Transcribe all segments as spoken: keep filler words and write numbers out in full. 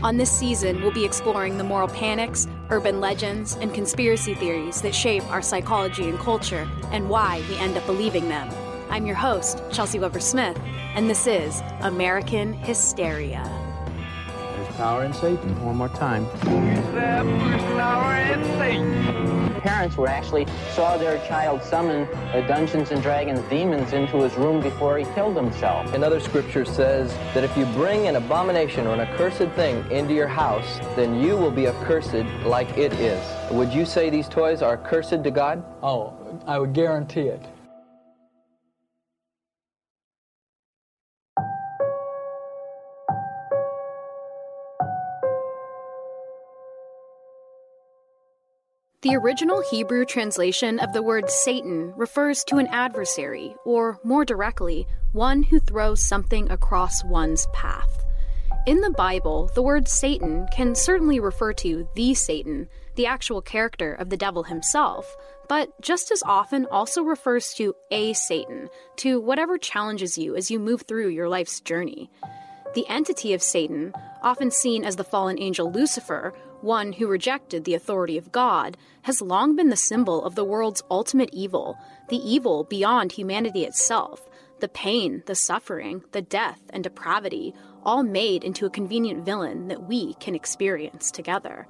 On this season, we'll be exploring the moral panics, urban legends, and conspiracy theories that shape our psychology and culture, and why we end up believing them. I'm your host, Chelsea Weber-Smith, and this is American Hysteria. There's power in Satan. One more time. There's power in Satan. Parents would actually saw their child summon the Dungeons and Dragons demons into his room before he killed himself. Another scripture says that if you bring an abomination or an accursed thing into your house, then you will be accursed like it is. Would you say these toys are accursed to God? Oh, I would guarantee it. The original Hebrew translation of the word Satan refers to an adversary, or more directly, one who throws something across one's path. In the Bible, the word Satan can certainly refer to the Satan, the actual character of the devil himself, but just as often also refers to a Satan, to whatever challenges you as you move through your life's journey. The entity of Satan, often seen as the fallen angel Lucifer, one who rejected the authority of God, has long been the symbol of the world's ultimate evil, the evil beyond humanity itself, the pain, the suffering, the death, and depravity, all made into a convenient villain that we can experience together.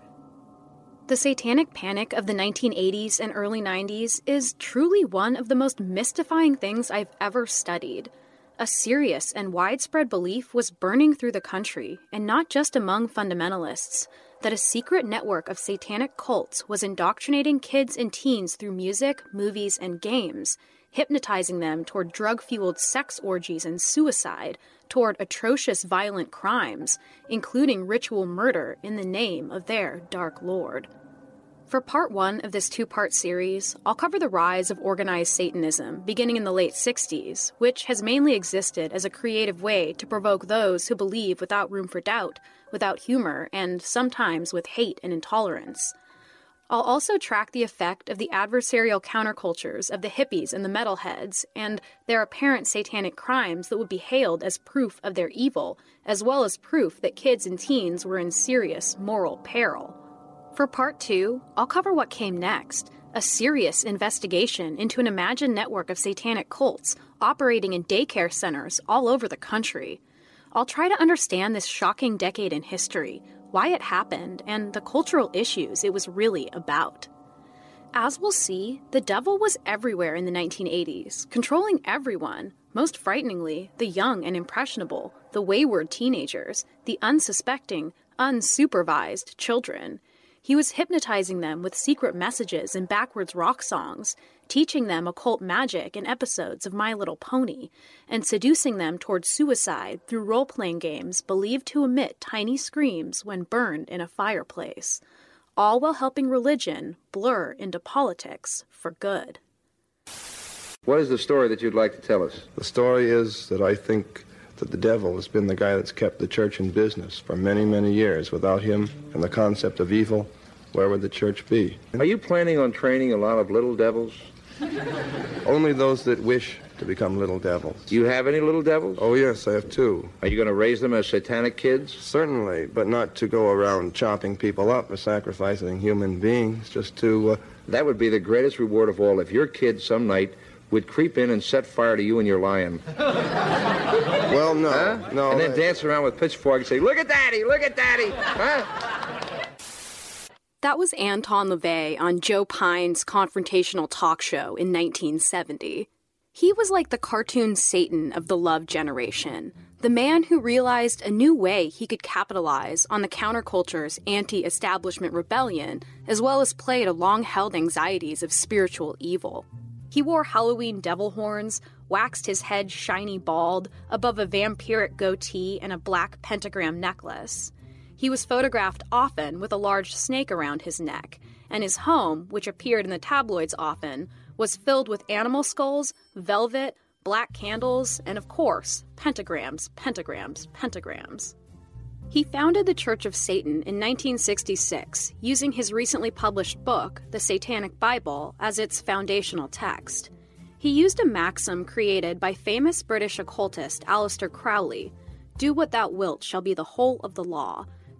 The satanic panic of the nineteen eighties and early nineties is truly one of the most mystifying things I've ever studied. A serious and widespread belief was burning through the country, and not just among fundamentalists, that a secret network of satanic cults was indoctrinating kids and teens through music, movies, and games, hypnotizing them toward drug-fueled sex orgies and suicide, toward atrocious violent crimes, including ritual murder in the name of their Dark Lord. For part one of this two-part series, I'll cover the rise of organized Satanism beginning in the late sixties, which has mainly existed as a creative way to provoke those who believe without room for doubt, without humor, and sometimes with hate and intolerance. I'll also track the effect of the adversarial countercultures of the hippies and the metalheads, and their apparent satanic crimes that would be hailed as proof of their evil, as well as proof that kids and teens were in serious moral peril. For part two, I'll cover what came next, a serious investigation into an imagined network of satanic cults operating in daycare centers all over the country. I'll try to understand this shocking decade in history, why it happened, and the cultural issues it was really about. As we'll see, the devil was everywhere in the nineteen eighties, controlling everyone, most frighteningly, the young and impressionable, the wayward teenagers, the unsuspecting, unsupervised children. He was hypnotizing them with secret messages and backwards rock songs, teaching them occult magic in episodes of My Little Pony, and seducing them toward suicide through role-playing games believed to emit tiny screams when burned in a fireplace, all while helping religion blur into politics for good. What is the story that you'd like to tell us? The story is that I think that the devil has been the guy that's kept the church in business for many, many years. Without him and the concept of evil, where would the church be? Are you planning on training a lot of little devils? Only those that wish to become little devils. Do you have any little devils? Oh, yes, I have two. Are you going to raise them as satanic kids? Certainly, but not to go around chopping people up or sacrificing human beings, just to... Uh... That would be the greatest reward of all if your kid some night would creep in and set fire to you and your lion. Well, no, huh? no. And then I... dance around with pitchfork and say, "Look at Daddy, look at Daddy," huh? That was Anton LaVey on Joe Pine's confrontational talk show in nineteen seventy. He was like the cartoon Satan of the Love generation, the man who realized a new way he could capitalize on the counterculture's anti-establishment rebellion, as well as play to long-held anxieties of spiritual evil. He wore Halloween devil horns, waxed his head shiny bald, above a vampiric goatee and a black pentagram necklace. He was photographed often with a large snake around his neck, and his home, which appeared in the tabloids often, was filled with animal skulls, velvet, black candles, and of course, pentagrams, pentagrams, pentagrams. He founded the Church of Satan in nineteen sixty-six, using his recently published book, The Satanic Bible, as its foundational text. He used a maxim created by famous British occultist Aleister Crowley, "Do what thou wilt shall be the whole of the law,"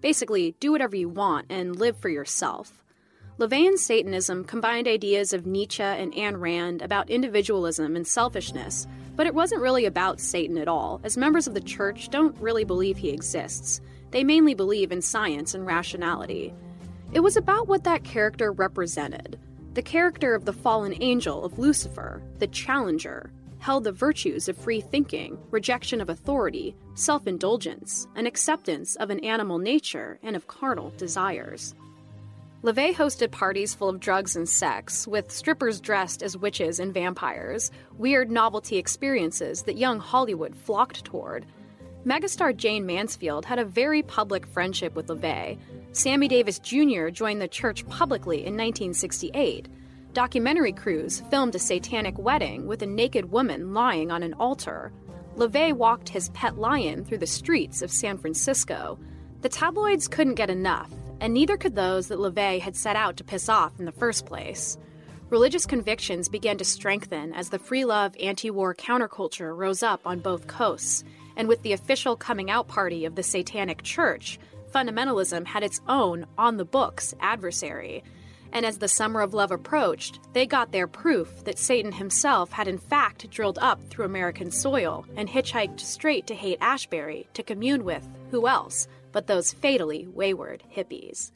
Basically, do whatever you want and live for yourself. LaVey and Satanism combined ideas of Nietzsche and Ayn Rand about individualism and selfishness, but it wasn't really about Satan at all, as members of the church don't really believe he exists. They mainly believe in science and rationality. It was about what that character represented. The character of the fallen angel of Lucifer, the challenger, held the virtues of free thinking, rejection of authority, self-indulgence, and acceptance of an animal nature and of carnal desires. LaVey hosted parties full of drugs and sex, with strippers dressed as witches and vampires, weird novelty experiences that young Hollywood flocked toward. Megastar Jane Mansfield had a very public friendship with LaVey. Sammy Davis Junior joined the church publicly in nineteen sixty-eight. Documentary crews filmed a satanic wedding with a naked woman lying on an altar. LaVey walked his pet lion through the streets of San Francisco. The tabloids couldn't get enough, and neither could those that LaVey had set out to piss off in the first place. Religious convictions began to strengthen as the free-love, anti-war counterculture rose up on both coasts, and with the official coming-out party of the Satanic Church, fundamentalism had its own, on-the-books adversary. And as the Summer of Love approached, they got their proof that Satan himself had in fact drilled up through American soil and hitchhiked straight to Haight-Ashbury to commune with, who else, but those fatally wayward hippies.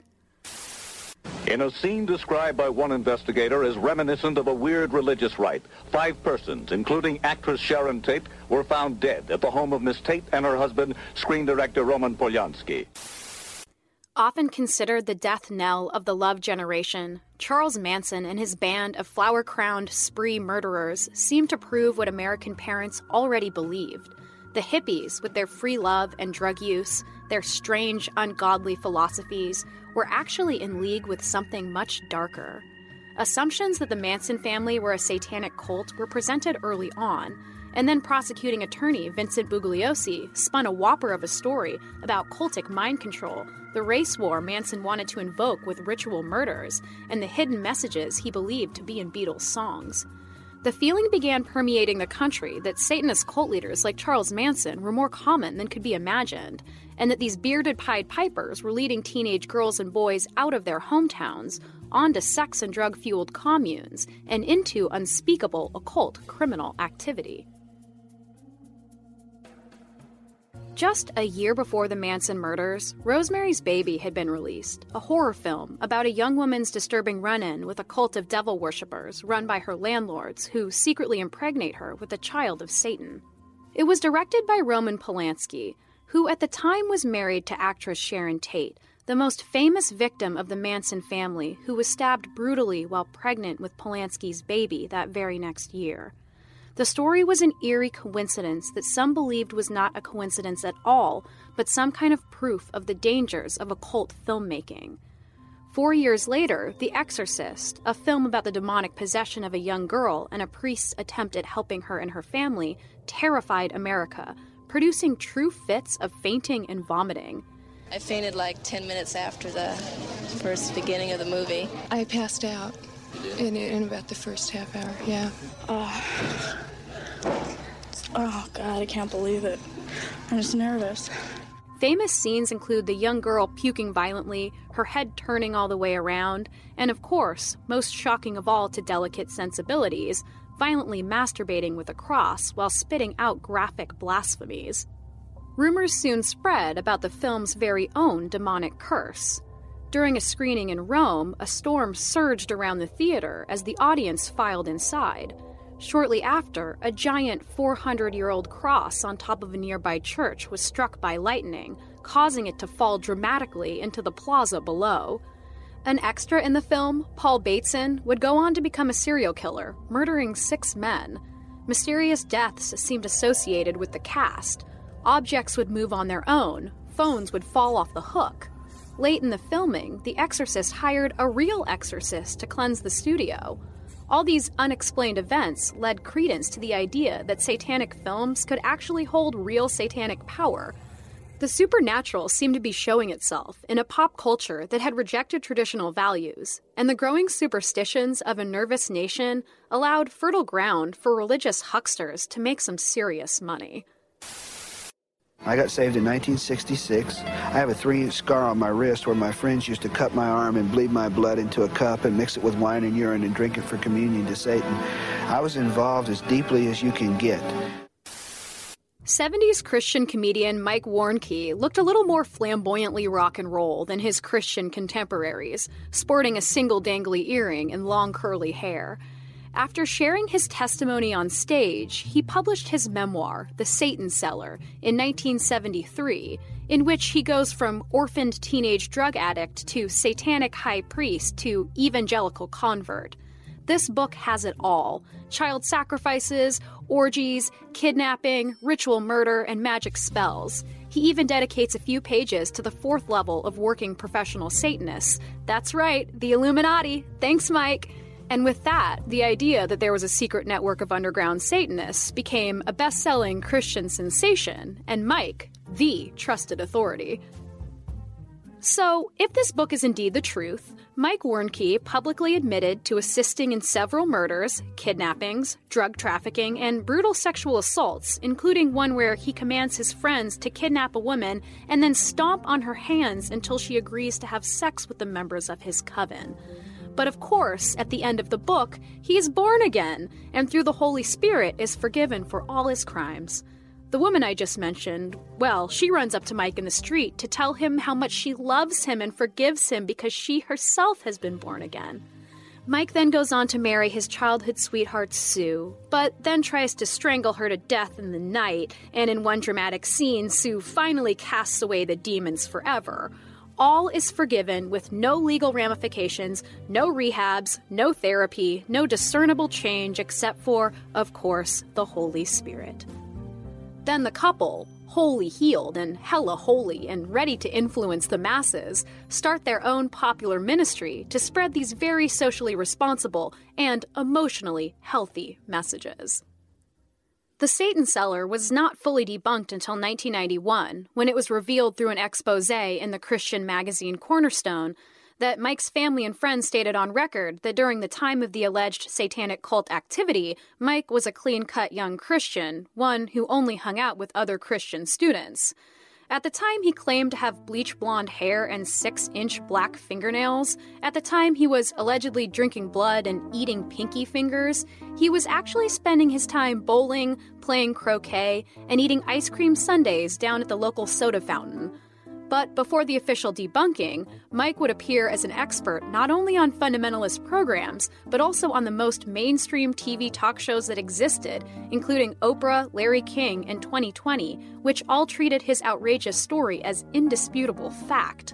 In a scene described by one investigator as reminiscent of a weird religious rite, five persons, including actress Sharon Tate, were found dead at the home of Miss Tate and her husband, screen director Roman Polanski. Often considered the death knell of the love generation, Charles Manson and his band of flower-crowned spree murderers seemed to prove what American parents already believed. The hippies, with their free love and drug use, their strange, ungodly philosophies, were actually in league with something much darker. Assumptions that the Manson family were a satanic cult were presented early on, and then prosecuting attorney Vincent Bugliosi spun a whopper of a story about cultic mind control, the race war Manson wanted to invoke with ritual murders, and the hidden messages he believed to be in Beatles songs. The feeling began permeating the country that Satanist cult leaders like Charles Manson were more common than could be imagined, and that these bearded Pied Pipers were leading teenage girls and boys out of their hometowns, onto sex and drug-fueled communes, and into unspeakable occult criminal activity. Just a year before the Manson murders, Rosemary's Baby had been released, a horror film about a young woman's disturbing run-in with a cult of devil worshippers run by her landlords who secretly impregnate her with a child of Satan. It was directed by Roman Polanski, who at the time was married to actress Sharon Tate, the most famous victim of the Manson family, who was stabbed brutally while pregnant with Polanski's baby that very next year. The story was an eerie coincidence that some believed was not a coincidence at all, but some kind of proof of the dangers of occult filmmaking. Four years later, The Exorcist, a film about the demonic possession of a young girl and a priest's attempt at helping her and her family, terrified America, producing true fits of fainting and vomiting. I fainted like ten minutes after the first beginning of the movie. I passed out in, in about the first half hour, yeah. Oh. Oh, God, I can't believe it. I'm just nervous. Famous scenes include the young girl puking violently, her head turning all the way around, and of course, most shocking of all to delicate sensibilities, violently masturbating with a cross while spitting out graphic blasphemies. Rumors soon spread about the film's very own demonic curse. During a screening in Rome, a storm surged around the theater as the audience filed inside. Shortly after, a giant four hundred year old cross on top of a nearby church was struck by lightning, causing it to fall dramatically into the plaza below. An extra in the film, Paul Bateson, would go on to become a serial killer, murdering six men. Mysterious deaths seemed associated with the cast. Objects would move on their own, phones would fall off the hook. Late in the filming, The Exorcist hired a real exorcist to cleanse the studio. All these unexplained events led credence to the idea that satanic films could actually hold real satanic power. The supernatural seemed to be showing itself in a pop culture that had rejected traditional values, and the growing superstitions of a nervous nation allowed fertile ground for religious hucksters to make some serious money. I got saved in nineteen sixty-six. I have a three-inch scar on my wrist where my friends used to cut my arm and bleed my blood into a cup and mix it with wine and urine and drink it for communion to Satan. I was involved as deeply as you can get. seventies Christian comedian Mike Warnke looked a little more flamboyantly rock and roll than his Christian contemporaries, sporting a single dangly earring and long curly hair. After sharing his testimony on stage, he published his memoir, The Satan Seller, in nineteen seventy-three, in which he goes from orphaned teenage drug addict to satanic high priest to evangelical convert. This book has it all: child sacrifices, orgies, kidnapping, ritual murder, and magic spells. He even dedicates a few pages to the fourth level of working professional Satanists. That's right, the Illuminati. Thanks, Mike. And with that, the idea that there was a secret network of underground Satanists became a best-selling Christian sensation, and Mike, the trusted authority. So, if this book is indeed the truth, Mike Warnke publicly admitted to assisting in several murders, kidnappings, drug trafficking, and brutal sexual assaults, including one where he commands his friends to kidnap a woman and then stomp on her hands until she agrees to have sex with the members of his coven. But of course, at the end of the book, he is born again, and through the Holy Spirit is forgiven for all his crimes. The woman I just mentioned, well, she runs up to Mike in the street to tell him how much she loves him and forgives him because she herself has been born again. Mike then goes on to marry his childhood sweetheart Sue, but then tries to strangle her to death in the night, and in one dramatic scene, Sue finally casts away the demons forever. All is forgiven with no legal ramifications, no rehabs, no therapy, no discernible change except for, of course, the Holy Spirit. Then the couple, wholly healed and hella holy and ready to influence the masses, start their own popular ministry to spread these very socially responsible and emotionally healthy messages. The Satan Seller was not fully debunked until nineteen ninety-one, when it was revealed through an expose in the Christian magazine Cornerstone that Mike's family and friends stated on record that during the time of the alleged satanic cult activity, Mike was a clean-cut young Christian, one who only hung out with other Christian students. At the time, he claimed to have bleach blonde hair and six-inch black fingernails. At the time he was allegedly drinking blood and eating pinky fingers, he was actually spending his time bowling, playing croquet, and eating ice cream sundaes down at the local soda fountain. But before the official debunking, Mike would appear as an expert not only on fundamentalist programs, but also on the most mainstream T V talk shows that existed, including Oprah, Larry King, and twenty twenty, which all treated his outrageous story as indisputable fact.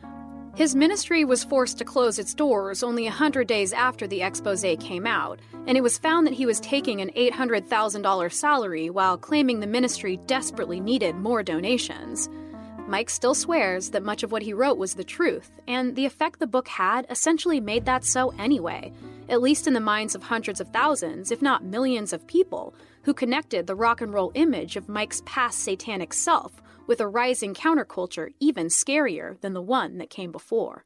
His ministry was forced to close its doors only one hundred days after the expose came out, and it was found that he was taking an eight hundred thousand dollars salary while claiming the ministry desperately needed more donations. Mike still swears that much of what he wrote was the truth, and the effect the book had essentially made that so anyway, at least in the minds of hundreds of thousands, if not millions of people, who connected the rock and roll image of Mike's past satanic self with a rising counterculture even scarier than the one that came before.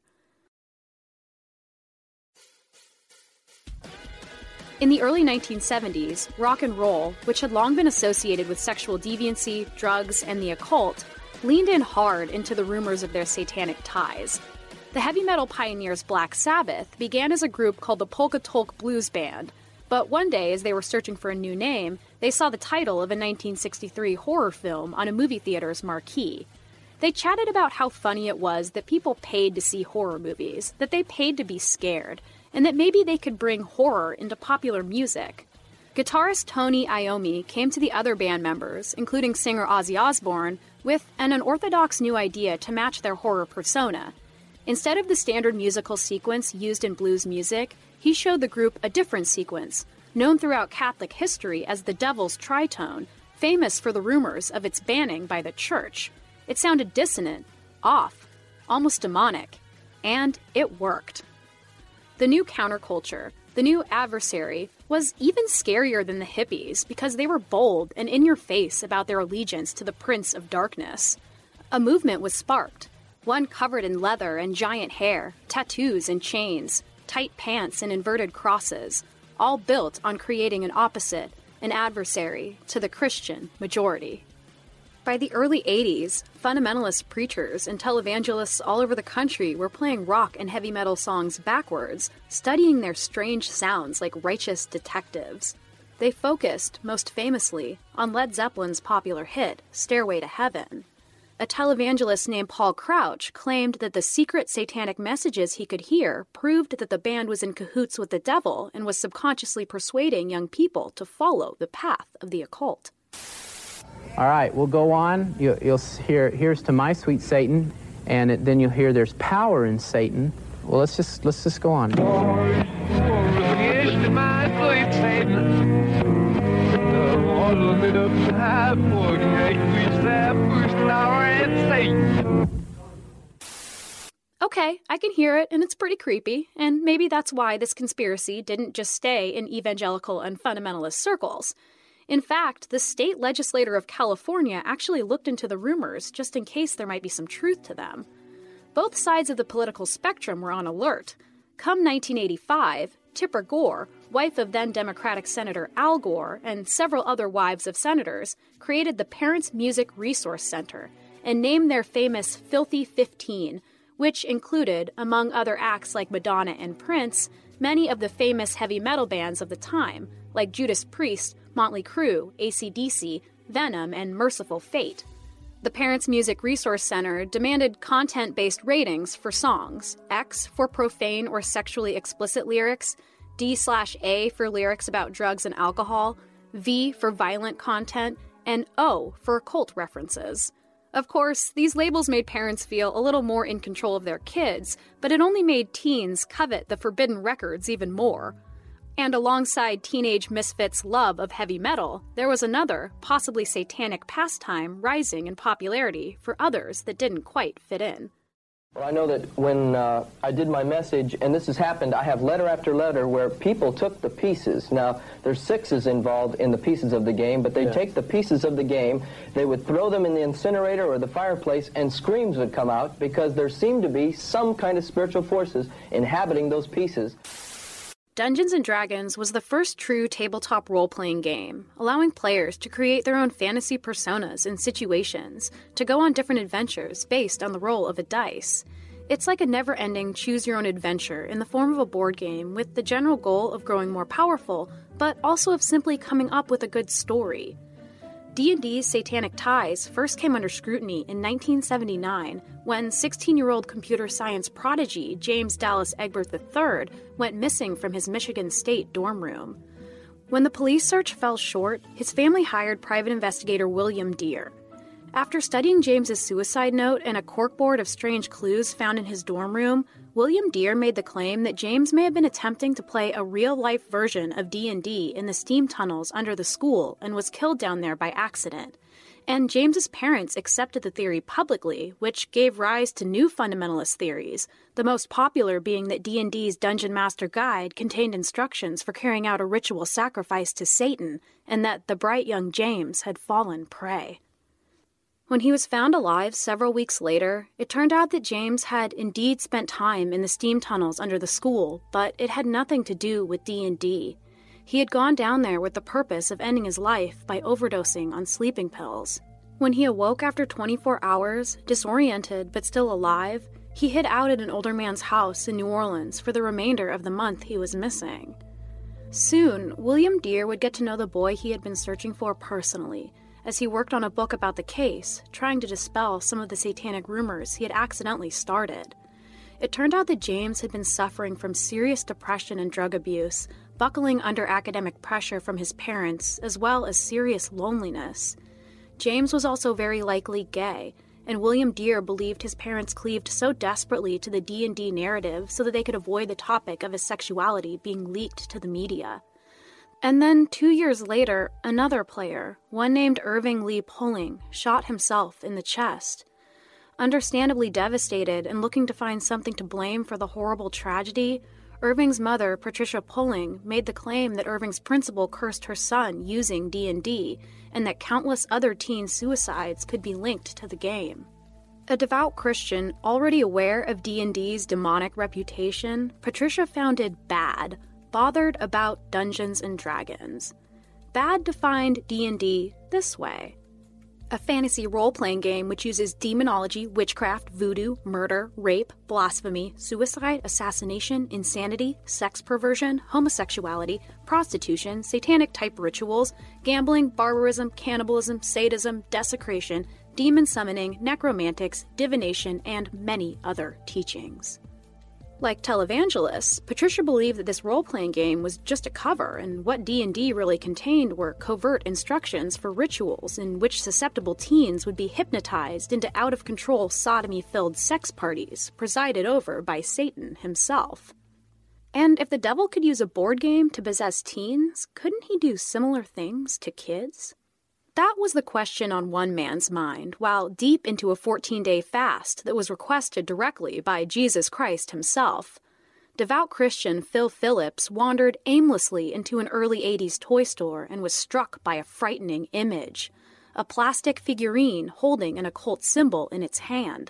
In the early nineteen seventies, rock and roll, which had long been associated with sexual deviancy, drugs, and the occult, leaned in hard into the rumors of their satanic ties. The heavy metal pioneers Black Sabbath began as a group called the Polka Tulk Blues Band, but one day, as they were searching for a new name, they saw the title of a nineteen sixty-three horror film on a movie theater's marquee. They chatted about how funny it was that people paid to see horror movies, that they paid to be scared, and that maybe they could bring horror into popular music. Guitarist Tony Iommi came to the other band members, including singer Ozzy Osbourne, with an unorthodox new idea to match their horror persona. Instead of the standard musical sequence used in blues music, he showed the group a different sequence, known throughout Catholic history as the Devil's Tritone, famous for the rumors of its banning by the Church. It sounded dissonant, off, almost demonic, and it worked. The new counterculture, the new adversary, was even scarier than the hippies because they were bold and in your face about their allegiance to the Prince of Darkness. A movement was sparked, one covered in leather and giant hair, tattoos and chains, tight pants and inverted crosses, all built on creating an opposite, an adversary, to the Christian majority. By the early eighties, fundamentalist preachers and televangelists all over the country were playing rock and heavy metal songs backwards, studying their strange sounds like righteous detectives. They focused, most famously, on Led Zeppelin's popular hit, Stairway to Heaven. A televangelist named Paul Crouch claimed that the secret satanic messages he could hear proved that the band was in cahoots with the devil and was subconsciously persuading young people to follow the path of the occult. All right, we'll go on. You, you'll hear, here's to my sweet Satan, and it, then you'll hear there's power in Satan. Well, let's just let's just go on. Here's to my sweet Satan. All of it up to high forty-eight. We that first flower in Satan. Okay, I can hear it, and it's pretty creepy, and maybe that's why this conspiracy didn't just stay in evangelical and fundamentalist circles. In fact, the state legislature of California actually looked into the rumors just in case there might be some truth to them. Both sides of the political spectrum were on alert. Come nineteen eighty-five, Tipper Gore, wife of then Democratic Senator Al Gore, and several other wives of senators, created the Parents Music Resource Center and named their famous Filthy Fifteen, which included, among other acts like Madonna and Prince, many of the famous heavy metal bands of the time, like Judas Priest, Motley Crue, A C D C, Venom, and Merciful Fate. The Parents Music Resource Center demanded content-based ratings for songs, X for profane or sexually explicit lyrics, D slash A for lyrics about drugs and alcohol, V for violent content, and O for occult references. Of course, these labels made parents feel a little more in control of their kids, but it only made teens covet the forbidden records even more. And alongside teenage misfits' love of heavy metal, there was another, possibly satanic pastime rising in popularity for others that didn't quite fit in. Well, I know that when uh, I did my message, and this has happened, I have letter after letter where people took the pieces. Now, there's sixes involved in the pieces of the game, but they yeah. take the pieces of the game, they would throw them in the incinerator or the fireplace, and screams would come out because there seemed to be some kind of spiritual forces inhabiting those pieces. Dungeons and Dragons was the first true tabletop role-playing game, allowing players to create their own fantasy personas and situations, to go on different adventures based on the roll of a dice. It's like a never-ending choose-your-own-adventure in the form of a board game with the general goal of growing more powerful, but also of simply coming up with a good story. D and D's Satanic Ties first came under scrutiny in nineteen seventy-nine when sixteen-year-old computer science prodigy James Dallas Egbert the third went missing from his Michigan State dorm room. When the police search fell short, his family hired private investigator William Deere. After studying James's suicide note and a corkboard of strange clues found in his dorm room, William Deere made the claim that James may have been attempting to play a real-life version of D and D in the steam tunnels under the school and was killed down there by accident. And James's parents accepted the theory publicly, which gave rise to new fundamentalist theories, the most popular being that D and D's Dungeon Master Guide contained instructions for carrying out a ritual sacrifice to Satan, and that the bright young James had fallen prey. When he was found alive several weeks later, it turned out that James had indeed spent time in the steam tunnels under the school, but it had nothing to do with D and D. He had gone down there with the purpose of ending his life by overdosing on sleeping pills. When he awoke after twenty-four hours, disoriented but still alive, he hid out at an older man's house in New Orleans for the remainder of the month he was missing. Soon, William Deere would get to know the boy he had been searching for personally, as he worked on a book about the case, trying to dispel some of the satanic rumors he had accidentally started. It turned out that James had been suffering from serious depression and drug abuse, buckling under academic pressure from his parents, as well as serious loneliness. James was also very likely gay, and William Deere believed his parents cleaved so desperately to the D and D narrative so that they could avoid the topic of his sexuality being leaked to the media. And then, two years later, another player, one named Irving Lee Pulling, shot himself in the chest. Understandably devastated and looking to find something to blame for the horrible tragedy, Irving's mother, Patricia Pulling, made the claim that Irving's principal cursed her son using D and D, and that countless other teen suicides could be linked to the game. A devout Christian, already aware of D and D's demonic reputation, Patricia founded BAD, Bothered About Dungeons and Dragons. BAD defined D and D this way: a fantasy role-playing game which uses demonology, witchcraft, voodoo, murder, rape, blasphemy, suicide, assassination, insanity, sex perversion, homosexuality, prostitution, satanic-type rituals, gambling, barbarism, cannibalism, sadism, desecration, demon summoning, necromantics, divination, and many other teachings. Like televangelists, Patricia believed that this role-playing game was just a cover, and what D and D really contained were covert instructions for rituals in which susceptible teens would be hypnotized into out-of-control sodomy-filled sex parties presided over by Satan himself. And if the devil could use a board game to possess teens, couldn't he do similar things to kids? That was the question on one man's mind, while deep into a fourteen-day fast that was requested directly by Jesus Christ himself. Devout Christian Phil Phillips wandered aimlessly into an early eighties toy store and was struck by a frightening image, a plastic figurine holding an occult symbol in its hand.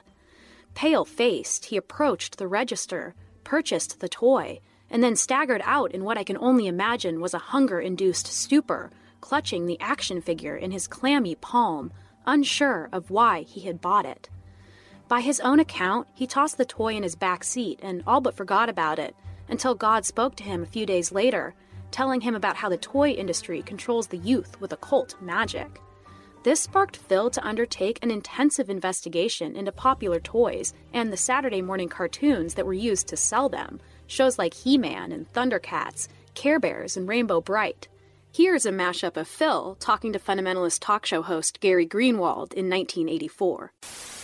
Pale-faced, he approached the register, purchased the toy, and then staggered out in what I can only imagine was a hunger-induced stupor, clutching the action figure in his clammy palm, unsure of why he had bought it. By his own account, he tossed the toy in his back seat and all but forgot about it, until God spoke to him a few days later, telling him about how the toy industry controls the youth with occult magic. This sparked Phil to undertake an intensive investigation into popular toys and the Saturday morning cartoons that were used to sell them, shows like He-Man and Thundercats, Care Bears and Rainbow Bright. Here's a mashup of Phil talking to fundamentalist talk show host Gary Greenwald in nineteen eighty-four.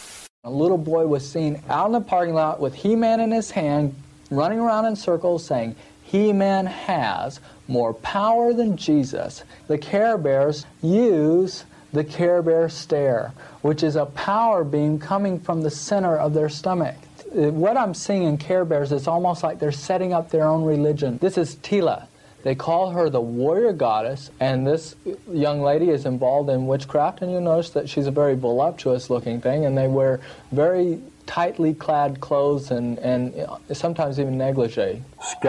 A little boy was seen out in the parking lot with He-Man in his hand, running around in circles saying, He-Man has more power than Jesus. The Care Bears use the Care Bear stare, which is a power beam coming from the center of their stomach. What I'm seeing in Care Bears is almost like they're setting up their own religion. This is Tila. They call her the warrior goddess, and this young lady is involved in witchcraft, and you'll notice that she's a very voluptuous-looking thing, and they wear very tightly clad clothes and, and sometimes even negligee.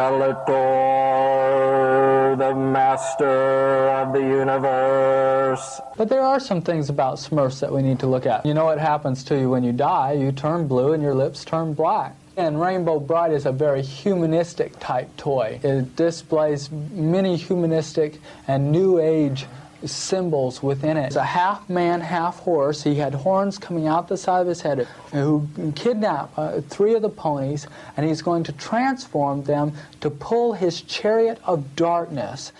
Skeletor, the master of the universe. But there are some things about Smurfs that we need to look at. You know what happens to you when you die? You turn blue and your lips turn black. And Rainbow Bright is a very humanistic type toy. It displays many humanistic and New Age symbols within it. It's a half man, half horse. He had horns coming out the side of his head who kidnapped uh, three of the ponies, and he's going to transform them to pull his chariot of darkness.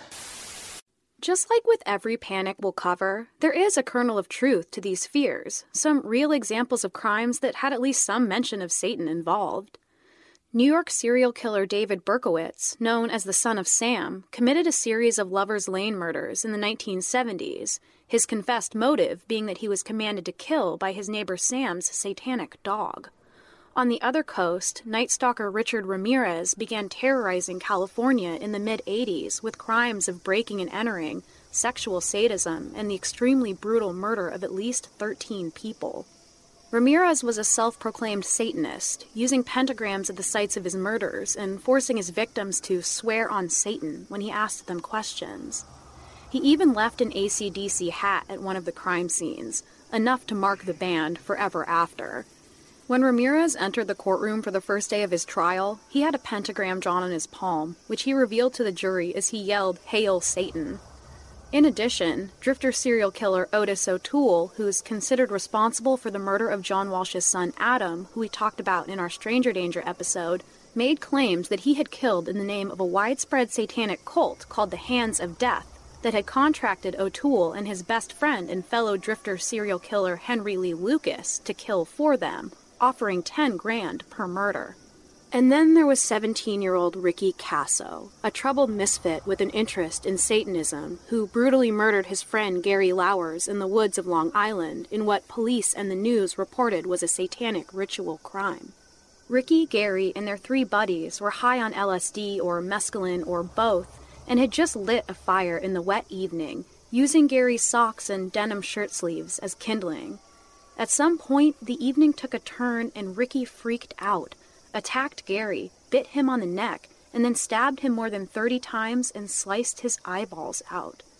Just like with every panic we'll cover, there is a kernel of truth to these fears, some real examples of crimes that had at least some mention of Satan involved. New York serial killer David Berkowitz, known as the Son of Sam, committed a series of Lover's Lane murders in the nineteen seventies, his confessed motive being that he was commanded to kill by his neighbor Sam's satanic dog. On the other coast, Night Stalker Richard Ramirez began terrorizing California in the mid-eighties with crimes of breaking and entering, sexual sadism, and the extremely brutal murder of at least thirteen people. Ramirez was a self-proclaimed Satanist, using pentagrams at the sites of his murders and forcing his victims to swear on Satan when he asked them questions. He even left an A C D C hat at one of the crime scenes, enough to mark the band forever after. When Ramirez entered the courtroom for the first day of his trial, he had a pentagram drawn on his palm, which he revealed to the jury as he yelled, "Hail Satan." In addition, drifter serial killer Otis O'Toole, who's considered responsible for the murder of John Walsh's son Adam, who we talked about in our Stranger Danger episode, made claims that he had killed in the name of a widespread satanic cult called the Hands of Death that had contracted O'Toole and his best friend and fellow drifter serial killer Henry Lee Lucas to kill for them, offering ten grand per murder. And then there was seventeen-year-old Ricky Casso, a troubled misfit with an interest in Satanism, who brutally murdered his friend Gary Lowers in the woods of Long Island in what police and the news reported was a satanic ritual crime. Ricky, Gary, and their three buddies were high on L S D or mescaline or both, and had just lit a fire in the wet evening, using Gary's socks and denim shirt sleeves as kindling. At some point, the evening took a turn and Ricky freaked out, attacked Gary, bit him on the neck, and then stabbed him more than thirty times and sliced his eyeballs out.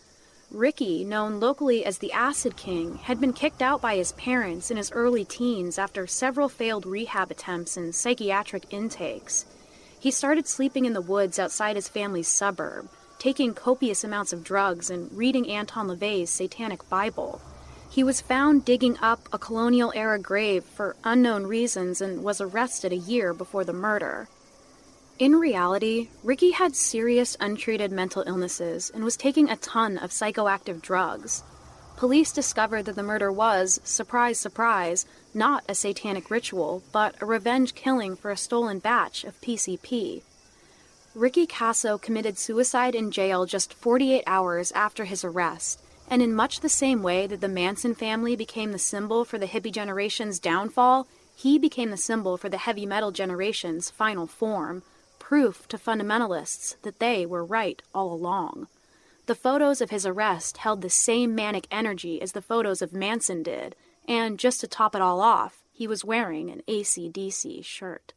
Ricky, known locally as the Acid King, had been kicked out by his parents in his early teens after several failed rehab attempts and psychiatric intakes. He started sleeping in the woods outside his family's suburb, taking copious amounts of drugs and reading Anton LaVey's Satanic Bible. He was found digging up a colonial-era grave for unknown reasons and was arrested a year before the murder. In reality, Ricky had serious untreated mental illnesses and was taking a ton of psychoactive drugs. Police discovered that the murder was, surprise, surprise, not a satanic ritual, but a revenge killing for a stolen batch of P C P. Ricky Kasso committed suicide in jail just forty-eight hours after his arrest, and in much the same way that the Manson family became the symbol for the hippie generation's downfall, he became the symbol for the heavy metal generation's final form, proof to fundamentalists that they were right all along. The photos of his arrest held the same manic energy as the photos of Manson did, and just to top it all off, he was wearing an A C D C shirt.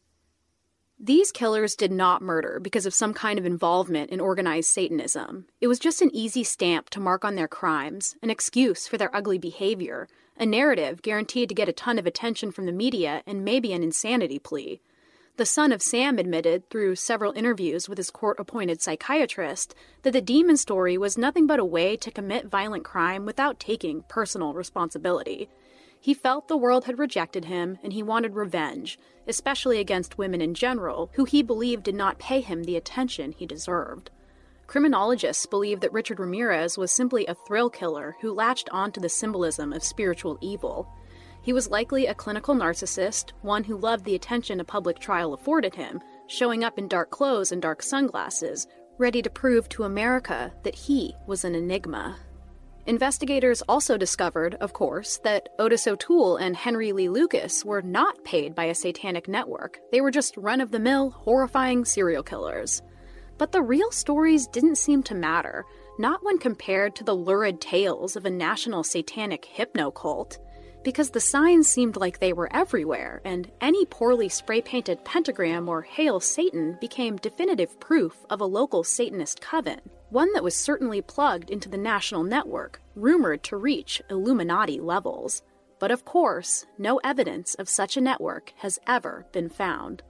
These killers did not murder because of some kind of involvement in organized Satanism. It was just an easy stamp to mark on their crimes, an excuse for their ugly behavior, a narrative guaranteed to get a ton of attention from the media and maybe an insanity plea. The son of Sam admitted, through several interviews with his court-appointed psychiatrist, that the demon story was nothing but a way to commit violent crime without taking personal responsibility. He felt the world had rejected him, and he wanted revenge, especially against women in general, who he believed did not pay him the attention he deserved. Criminologists believe that Richard Ramirez was simply a thrill killer who latched onto the symbolism of spiritual evil. He was likely a clinical narcissist, one who loved the attention a public trial afforded him, showing up in dark clothes and dark sunglasses, ready to prove to America that he was an enigma. Investigators also discovered, of course, that Otis O'Toole and Henry Lee Lucas were not paid by a satanic network. They were just run-of-the-mill, horrifying serial killers. But the real stories didn't seem to matter, not when compared to the lurid tales of a national satanic hypno-cult, because the signs seemed like they were everywhere, and any poorly spray-painted pentagram or Hail Satan became definitive proof of a local Satanist coven, one that was certainly plugged into the national network, rumored to reach Illuminati levels. But of course, no evidence of such a network has ever been found.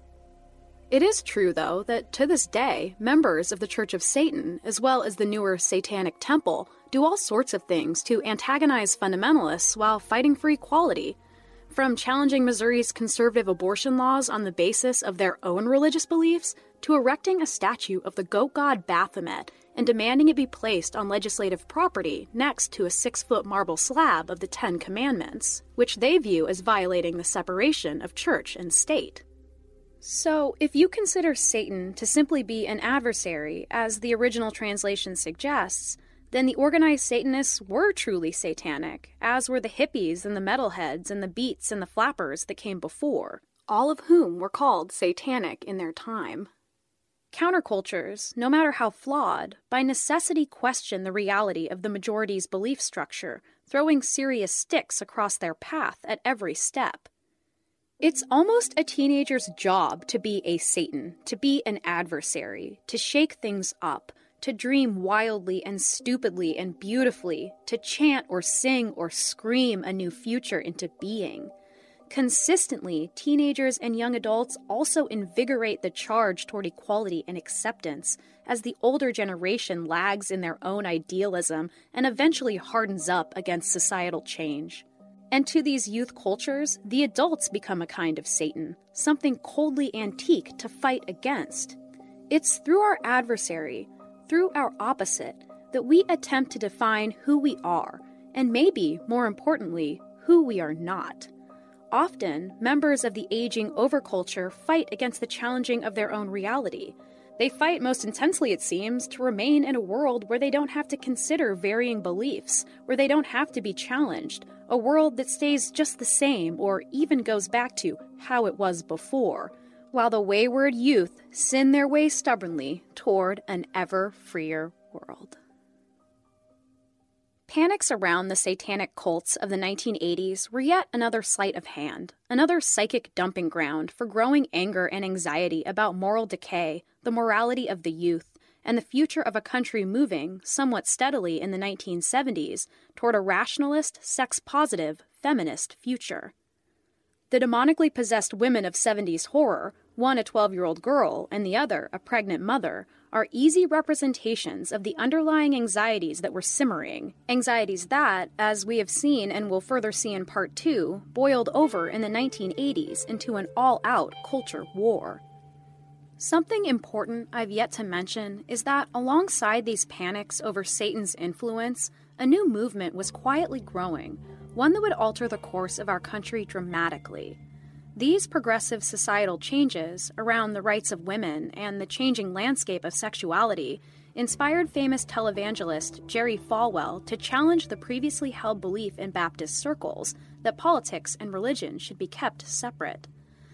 It is true, though, that to this day, members of the Church of Satan, as well as the newer Satanic Temple, do all sorts of things to antagonize fundamentalists while fighting for equality. From challenging Missouri's conservative abortion laws on the basis of their own religious beliefs, to erecting a statue of the goat god Baphomet and demanding it be placed on legislative property next to a six-foot marble slab of the Ten Commandments, which they view as violating the separation of church and state. So, if you consider Satan to simply be an adversary, as the original translation suggests, then the organized Satanists were truly satanic, as were the hippies and the metalheads and the beats and the flappers that came before, all of whom were called satanic in their time. Countercultures, no matter how flawed, by necessity question the reality of the majority's belief structure, throwing serious sticks across their path at every step. It's almost a teenager's job to be a Satan, to be an adversary, to shake things up, to dream wildly and stupidly and beautifully, to chant or sing or scream a new future into being. Consistently, teenagers and young adults also invigorate the charge toward equality and acceptance, as the older generation lags in their own idealism and eventually hardens up against societal change. And to these youth cultures, the adults become a kind of Satan, something coldly antique to fight against. It's through our adversary, through our opposite, that we attempt to define who we are, and maybe, more importantly, who we are not. Often, members of the aging overculture fight against the challenging of their own reality. They fight most intensely, it seems, to remain in a world where they don't have to consider varying beliefs, where they don't have to be challenged, a world that stays just the same or even goes back to how it was before, while the wayward youth sin their way stubbornly toward an ever-freer world. Panics around the satanic cults of the nineteen eighties were yet another sleight of hand, another psychic dumping ground for growing anger and anxiety about moral decay, the morality of the youth, and the future of a country moving, somewhat steadily in the nineteen seventies, toward a rationalist, sex-positive, feminist future. The demonically possessed women of seventies horror, one a twelve-year-old girl and the other a pregnant mother, are easy representations of the underlying anxieties that were simmering, anxieties that, as we have seen and will further see in Part two, boiled over in the nineteen eighties into an all-out culture war. Something important I've yet to mention is that alongside these panics over Satan's influence, a new movement was quietly growing, one that would alter the course of our country dramatically. These progressive societal changes around the rights of women and the changing landscape of sexuality inspired famous televangelist Jerry Falwell to challenge the previously held belief in Baptist circles that politics and religion should be kept separate.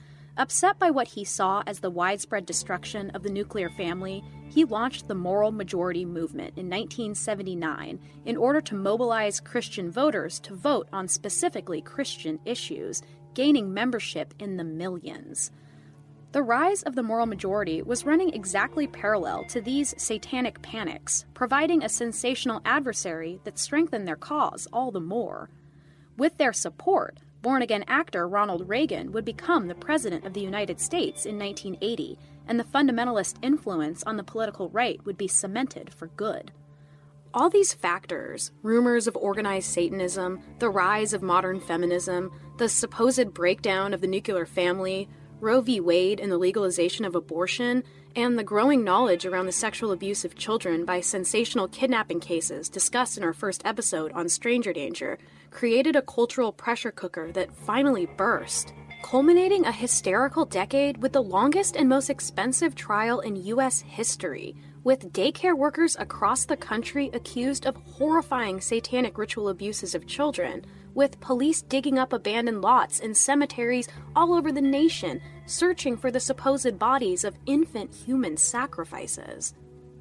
Upset by what he saw as the widespread destruction of the nuclear family, he launched the Moral Majority movement in nineteen seventy-nine in order to mobilize Christian voters to vote on specifically Christian issues, gaining membership in the millions. The rise of the moral majority was running exactly parallel to these satanic panics, providing a sensational adversary that strengthened their cause all the more. With their support, born-again actor Ronald Reagan would become the President of the United States in nineteen eighty, and the fundamentalist influence on the political right would be cemented for good. All these factors, rumors of organized Satanism, the rise of modern feminism, the supposed breakdown of the nuclear family, Roe v. Wade and the legalization of abortion, and the growing knowledge around the sexual abuse of children by sensational kidnapping cases discussed in our first episode on Stranger Danger, created a cultural pressure cooker that finally burst, culminating a hysterical decade with the longest and most expensive trial in U S history, with daycare workers across the country accused of horrifying satanic ritual abuses of children, with police digging up abandoned lots in cemeteries all over the nation, searching for the supposed bodies of infant human sacrifices.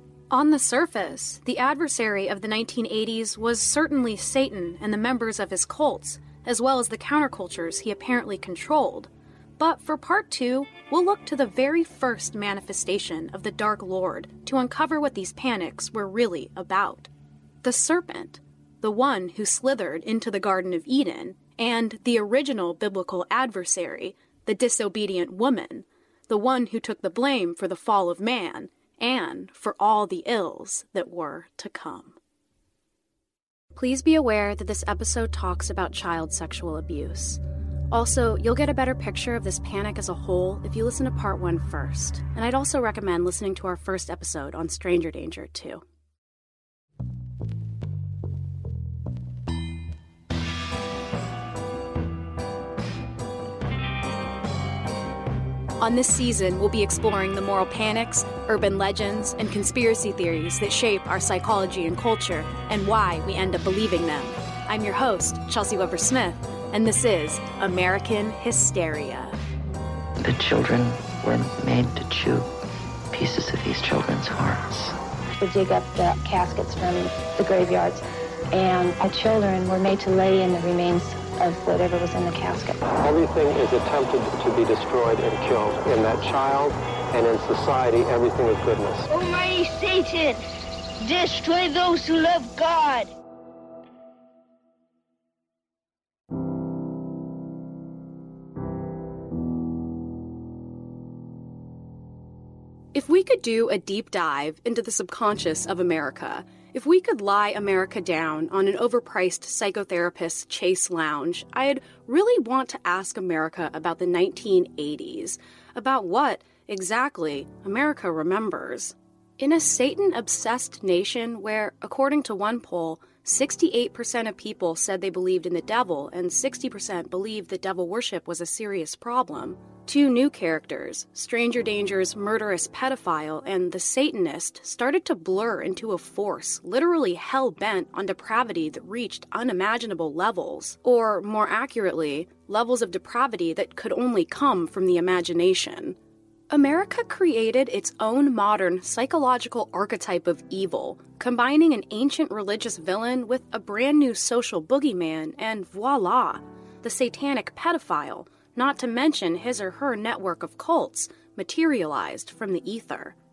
On the surface, the adversary of the nineteen eighties was certainly Satan and the members of his cults, as well as the countercultures he apparently controlled. But for Part two, we'll look to the very first manifestation of the Dark Lord to uncover what these panics were really about. The serpent, the one who slithered into the Garden of Eden, and the original biblical adversary, the disobedient woman, the one who took the blame for the fall of man, and for all the ills that were to come. Please be aware that this episode talks about child sexual abuse. Also, you'll get a better picture of this panic as a whole if you listen to part one first, and I'd also recommend listening to our first episode on Stranger Danger too. On this season, we'll be exploring the moral panics, urban legends, and conspiracy theories that shape our psychology and culture, and why we end up believing them. I'm your host, Chelsea Weber-Smith, and this is American Hysteria. The children were made to chew pieces of these children's hearts. We dig up the caskets from the graveyards, and our children were made to lay in the remains of whatever was in the casket. Everything is attempted to be destroyed and killed. In that child and in society, everything is goodness. Almighty Satan, destroy those who love God. If we could do a deep dive into the subconscious of America, if we could lie America down on an overpriced psychotherapist's Chase lounge, I'd really want to ask America about the nineteen eighties, about what, exactly, America remembers. In a Satan-obsessed nation where, according to one poll, sixty-eight percent of people said they believed in the devil and sixty percent believed that devil worship was a serious problem, two new characters, Stranger Danger's murderous pedophile and the Satanist, started to blur into a force literally hell-bent on depravity that reached unimaginable levels, or, more accurately, levels of depravity that could only come from the imagination. America created its own modern psychological archetype of evil, combining an ancient religious villain with a brand new social boogeyman, and voila, the satanic pedophile, not to mention his or her network of cults, materialized from the ether.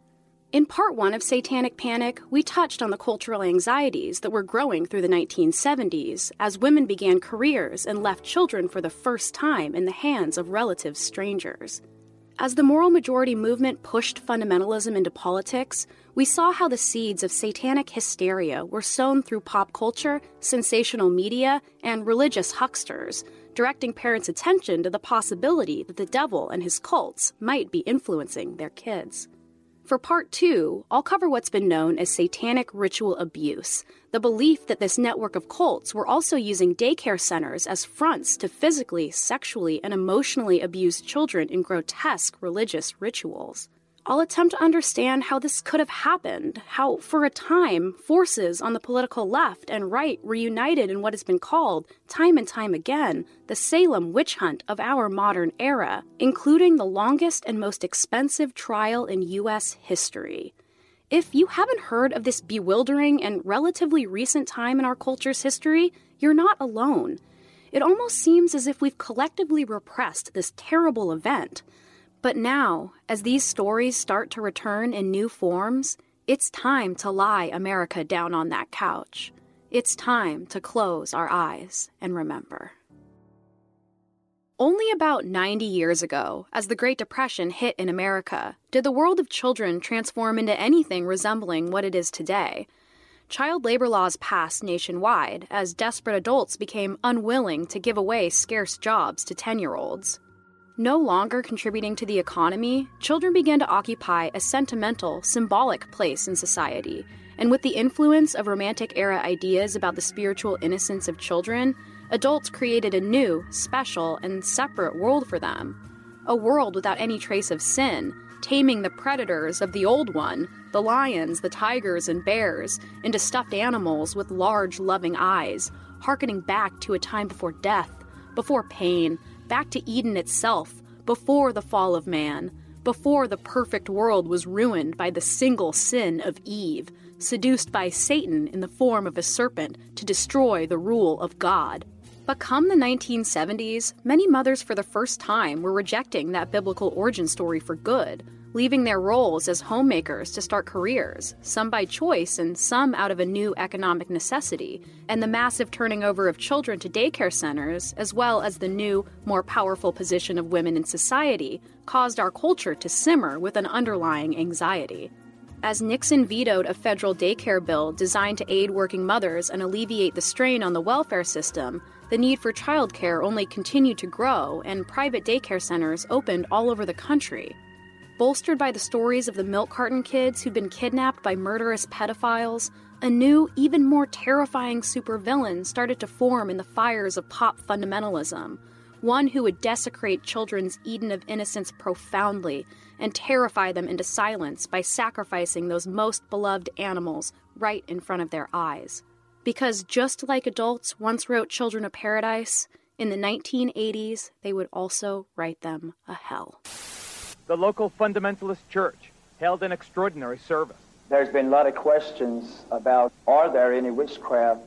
In part one of Satanic Panic, we touched on the cultural anxieties that were growing through the nineteen seventies as women began careers and left children for the first time in the hands of relative strangers. As the moral majority movement pushed fundamentalism into politics, we saw how the seeds of satanic hysteria were sown through pop culture, sensational media, and religious hucksters, directing parents' attention to the possibility that the devil and his cults might be influencing their kids. For part two, I'll cover what's been known as satanic ritual abuse, the belief that this network of cults were also using daycare centers as fronts to physically, sexually, and emotionally abuse children in grotesque religious rituals. I'll attempt to understand how this could have happened, how, for a time, forces on the political left and right were united in what has been called, time and time again, the Salem witch hunt of our modern era, including the longest and most expensive trial in U S history. If you haven't heard of this bewildering and relatively recent time in our culture's history, you're not alone. It almost seems as if we've collectively repressed this terrible event. But now, as these stories start to return in new forms, it's time to lie America down on that couch. It's time to close our eyes and remember. Only about ninety years ago, as the Great Depression hit in America, did the world of children transform into anything resembling what it is today. Child labor laws passed nationwide as desperate adults became unwilling to give away scarce jobs to ten-year-olds. No longer contributing to the economy, children began to occupy a sentimental, symbolic place in society, and with the influence of Romantic-era ideas about the spiritual innocence of children, adults created a new, special, and separate world for them. A world without any trace of sin, taming the predators of the old one, the lions, the tigers, and bears, into stuffed animals with large, loving eyes, hearkening back to a time before death, before pain, back to Eden itself, before the fall of man, before the perfect world was ruined by the single sin of Eve, seduced by Satan in the form of a serpent to destroy the rule of God. But come the nineteen seventies, many mothers for the first time were rejecting that biblical origin story for good, leaving their roles as homemakers to start careers, some by choice and some out of a new economic necessity, and the massive turning over of children to daycare centers, as well as the new, more powerful position of women in society, caused our culture to simmer with an underlying anxiety. As Nixon vetoed a federal daycare bill designed to aid working mothers and alleviate the strain on the welfare system, the need for childcare only continued to grow, and private daycare centers opened all over the country. Bolstered by the stories of the milk carton kids who'd been kidnapped by murderous pedophiles, a new, even more terrifying supervillain started to form in the fires of pop fundamentalism, one who would desecrate children's Eden of innocence profoundly and terrify them into silence by sacrificing those most beloved animals right in front of their eyes. Because just like adults once wrote Children of Paradise, in the nineteen eighties, they would also write them a hell. The local fundamentalist church held an extraordinary service. There's been a lot of questions about, are there any witchcraft,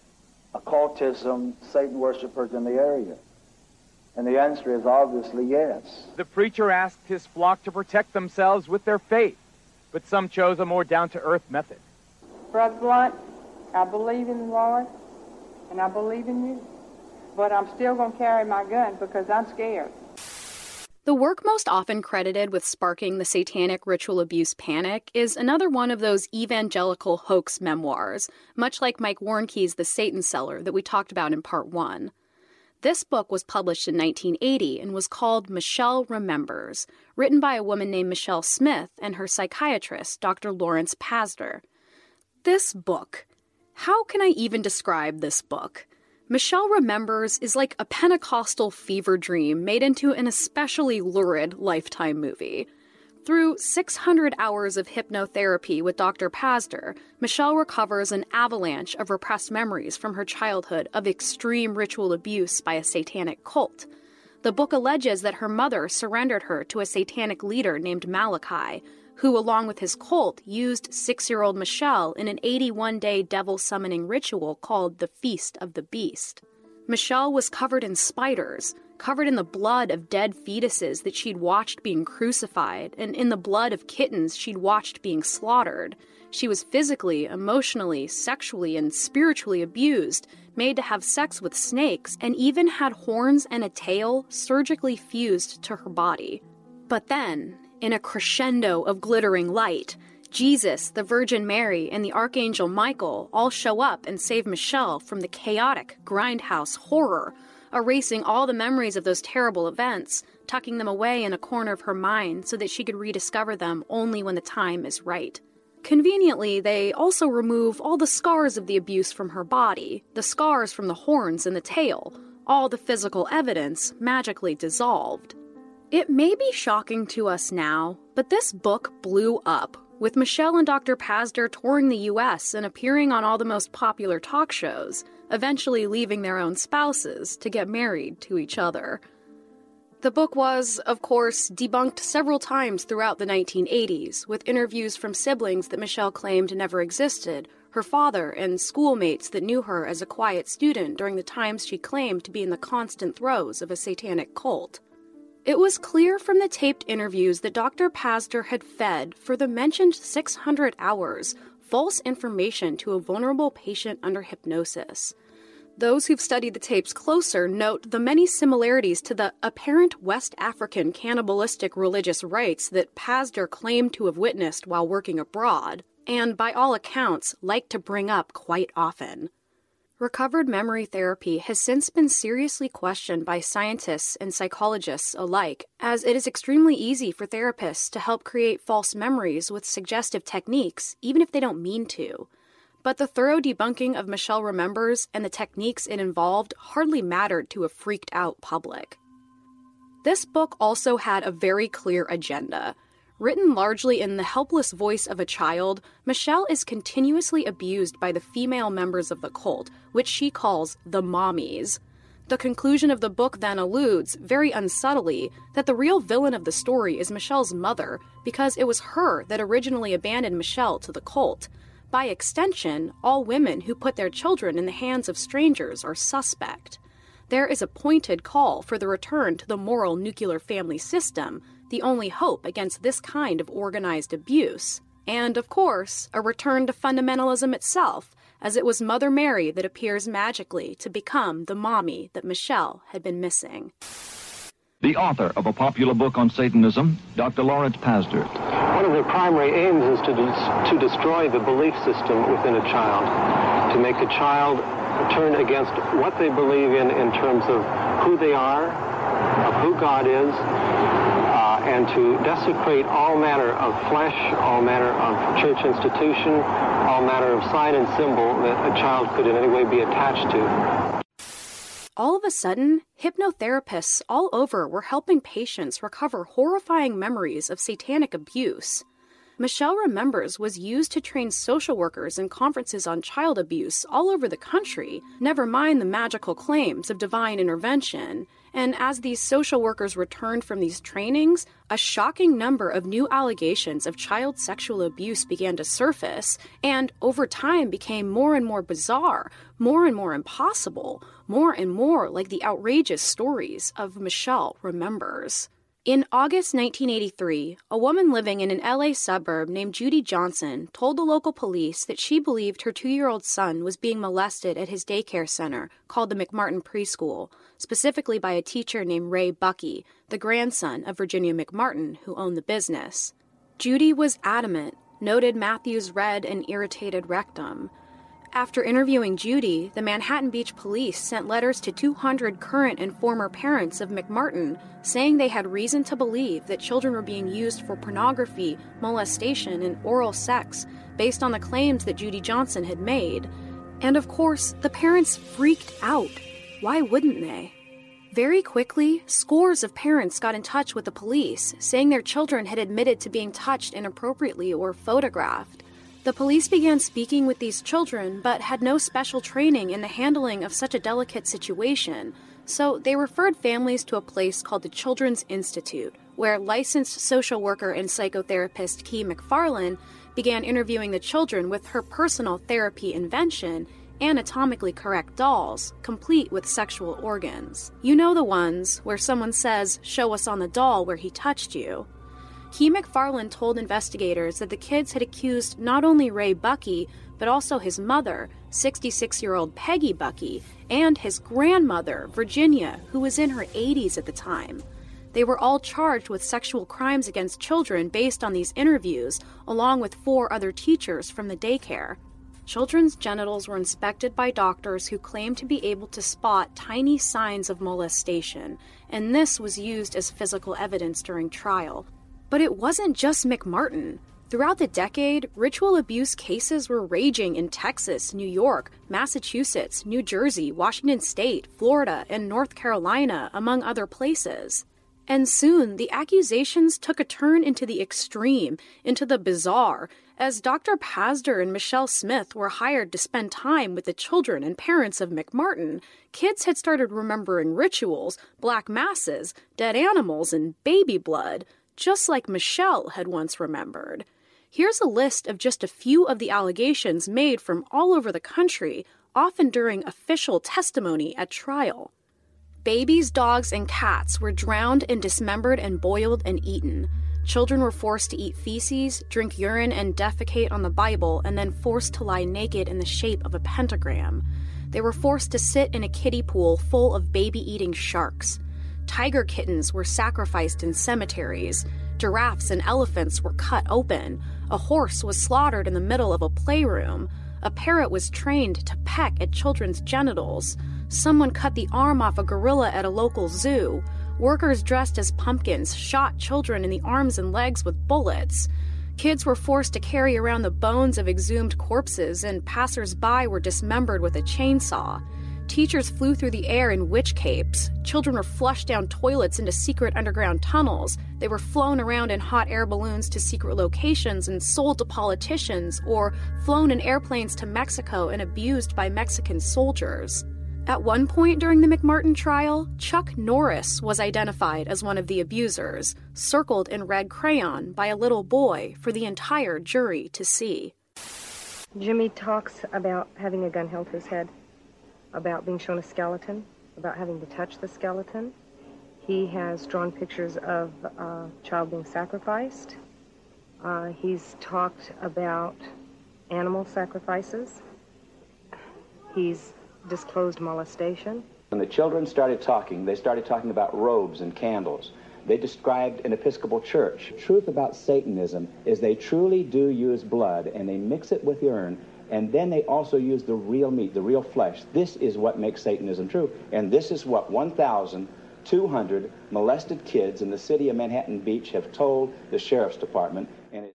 occultism, Satan worshipers in the area? And the answer is obviously yes. The preacher asked his flock to protect themselves with their faith, but some chose a more down-to-earth method. Brother Blunt, I believe in the Lord, and I believe in you, but I'm still going to carry my gun because I'm scared. The work most often credited with sparking the satanic ritual abuse panic is another one of those evangelical hoax memoirs, much like Mike Warnke's The Satan Seller that we talked about in part one. This book was published in nineteen eighty and was called Michelle Remembers, written by a woman named Michelle Smith and her psychiatrist, Doctor Lawrence Pazder. This book. How can I even describe this book? Michelle Remembers is like a Pentecostal fever dream made into an especially lurid Lifetime movie. Through six hundred hours of hypnotherapy with Doctor Pazder, Michelle recovers an avalanche of repressed memories from her childhood of extreme ritual abuse by a satanic cult. The book alleges that her mother surrendered her to a satanic leader named Malachi, who, along with his cult, used six-year-old Michelle in an eighty-one day devil-summoning ritual called the Feast of the Beast. Michelle was covered in spiders, covered in the blood of dead fetuses that she'd watched being crucified, and in the blood of kittens she'd watched being slaughtered. She was physically, emotionally, sexually, and spiritually abused, made to have sex with snakes, and even had horns and a tail surgically fused to her body. But then, in a crescendo of glittering light, Jesus, the Virgin Mary, and the Archangel Michael all show up and save Michelle from the chaotic grindhouse horror, erasing all the memories of those terrible events, tucking them away in a corner of her mind so that she could rediscover them only when the time is right. Conveniently, they also remove all the scars of the abuse from her body, the scars from the horns and the tail, all the physical evidence magically dissolved. It may be shocking to us now, but this book blew up, with Michelle and Doctor Pazder touring the U S and appearing on all the most popular talk shows, eventually leaving their own spouses to get married to each other. The book was, of course, debunked several times throughout the nineteen eighties, with interviews from siblings that Michelle claimed never existed, her father, and schoolmates that knew her as a quiet student during the times she claimed to be in the constant throes of a satanic cult. It was clear from the taped interviews that Doctor Pazder had fed, for the mentioned six hundred hours, false information to a vulnerable patient under hypnosis. Those who've studied the tapes closer note the many similarities to the apparent West African cannibalistic religious rites that Pazder claimed to have witnessed while working abroad, and by all accounts, liked to bring up quite often. Recovered memory therapy has since been seriously questioned by scientists and psychologists alike, as it is extremely easy for therapists to help create false memories with suggestive techniques, even if they don't mean to. But the thorough debunking of Michelle Remembers and the techniques it involved hardly mattered to a freaked-out public. This book also had a very clear agenda. Written largely in the helpless voice of a child, Michelle is continuously abused by the female members of the cult, which she calls the mommies. The conclusion of the book then alludes, very unsubtly, that the real villain of the story is Michelle's mother, because it was her that originally abandoned Michelle to the cult. By extension, all women who put their children in the hands of strangers are suspect. There is a pointed call for the return to the moral nuclear family system, the only hope against this kind of organized abuse. And, of course, a return to fundamentalism itself, as it was Mother Mary that appears magically to become the mommy that Michelle had been missing. The author of a popular book on Satanism, Doctor Lawrence Pazder. One of their primary aims is to, des- to destroy the belief system within a child, to make a child turn against what they believe in in terms of who they are, of who God is, uh, and to desecrate all manner of flesh, all manner of church institution, all manner of sign and symbol that a child could in any way be attached to. All of a sudden, hypnotherapists all over were helping patients recover horrifying memories of satanic abuse. Michelle Remembers was used to train social workers in conferences on child abuse all over the country, never mind the magical claims of divine intervention. And as these social workers returned from these trainings, a shocking number of new allegations of child sexual abuse began to surface, and over time became more and more bizarre, more and more impossible, more and more like the outrageous stories of Michelle Remembers. In August nineteen eighty-three, a woman living in an L A suburb named Judy Johnson told the local police that she believed her two-year-old son was being molested at his daycare center, called the McMartin Preschool, specifically by a teacher named Ray Bucky, the grandson of Virginia McMartin, who owned the business. Judy was adamant, noted Matthew's red and irritated rectum. After interviewing Judy, the Manhattan Beach police sent letters to two hundred current and former parents of McMartin, saying they had reason to believe that children were being used for pornography, molestation, and oral sex based on the claims that Judy Johnson had made. And of course, the parents freaked out. Why wouldn't they? Very quickly, scores of parents got in touch with the police, saying their children had admitted to being touched inappropriately or photographed. The police began speaking with these children, but had no special training in the handling of such a delicate situation, so they referred families to a place called the Children's Institute, where licensed social worker and psychotherapist Kee McFarlane began interviewing the children with her personal therapy invention, anatomically correct dolls, complete with sexual organs. You know the ones where someone says, "Show us on the doll where he touched you." Key McFarland told investigators that the kids had accused not only Ray Buckey, but also his mother, sixty-six-year-old Peggy Buckey, and his grandmother, Virginia, who was in her eighties at the time. They were all charged with sexual crimes against children based on these interviews, along with four other teachers from the daycare. Children's genitals were inspected by doctors who claimed to be able to spot tiny signs of molestation, and this was used as physical evidence during trial. But it wasn't just McMartin. Throughout the decade, ritual abuse cases were raging in Texas, New York, Massachusetts, New Jersey, Washington State, Florida, and North Carolina, among other places. And soon, the accusations took a turn into the extreme, into the bizarre, as Doctor Pazder and Michelle Smith were hired to spend time with the children and parents of McMartin. Kids had started remembering rituals, black masses, dead animals, and baby blood, just like Michelle had once remembered. Here's a list of just a few of the allegations made from all over the country, often during official testimony at trial. Babies, dogs, and cats were drowned and dismembered and boiled and eaten. Children were forced to eat feces, drink urine, and defecate on the Bible, and then forced to lie naked in the shape of a pentagram. They were forced to sit in a kiddie pool full of baby-eating sharks. Tiger kittens were sacrificed in cemeteries. Giraffes and elephants were cut open. A horse was slaughtered in the middle of a playroom. A parrot was trained to peck at children's genitals. Someone cut the arm off a gorilla at a local zoo. Workers dressed as pumpkins shot children in the arms and legs with bullets. Kids were forced to carry around the bones of exhumed corpses, and passers-by were dismembered with a chainsaw. Teachers flew through the air in witch capes. Children were flushed down toilets into secret underground tunnels. They were flown around in hot air balloons to secret locations and sold to politicians, or flown in airplanes to Mexico and abused by Mexican soldiers. At one point during the McMartin trial, Chuck Norris was identified as one of the abusers, circled in red crayon by a little boy for the entire jury to see. Jimmy talks about having a gun held to his head, about being shown a skeleton, about having to touch the skeleton. He has drawn pictures of a child being sacrificed. Uh, he's talked about animal sacrifices. He's disclosed molestation. When the children started talking, they started talking about robes and candles. They described an Episcopal church. The truth about Satanism is they truly do use blood, and they mix it with urine, and then they also use the real meat, the real flesh. This is what makes Satanism true, and this is what one thousand two hundred molested kids in the city of Manhattan Beach have told the Sheriff's Department. And it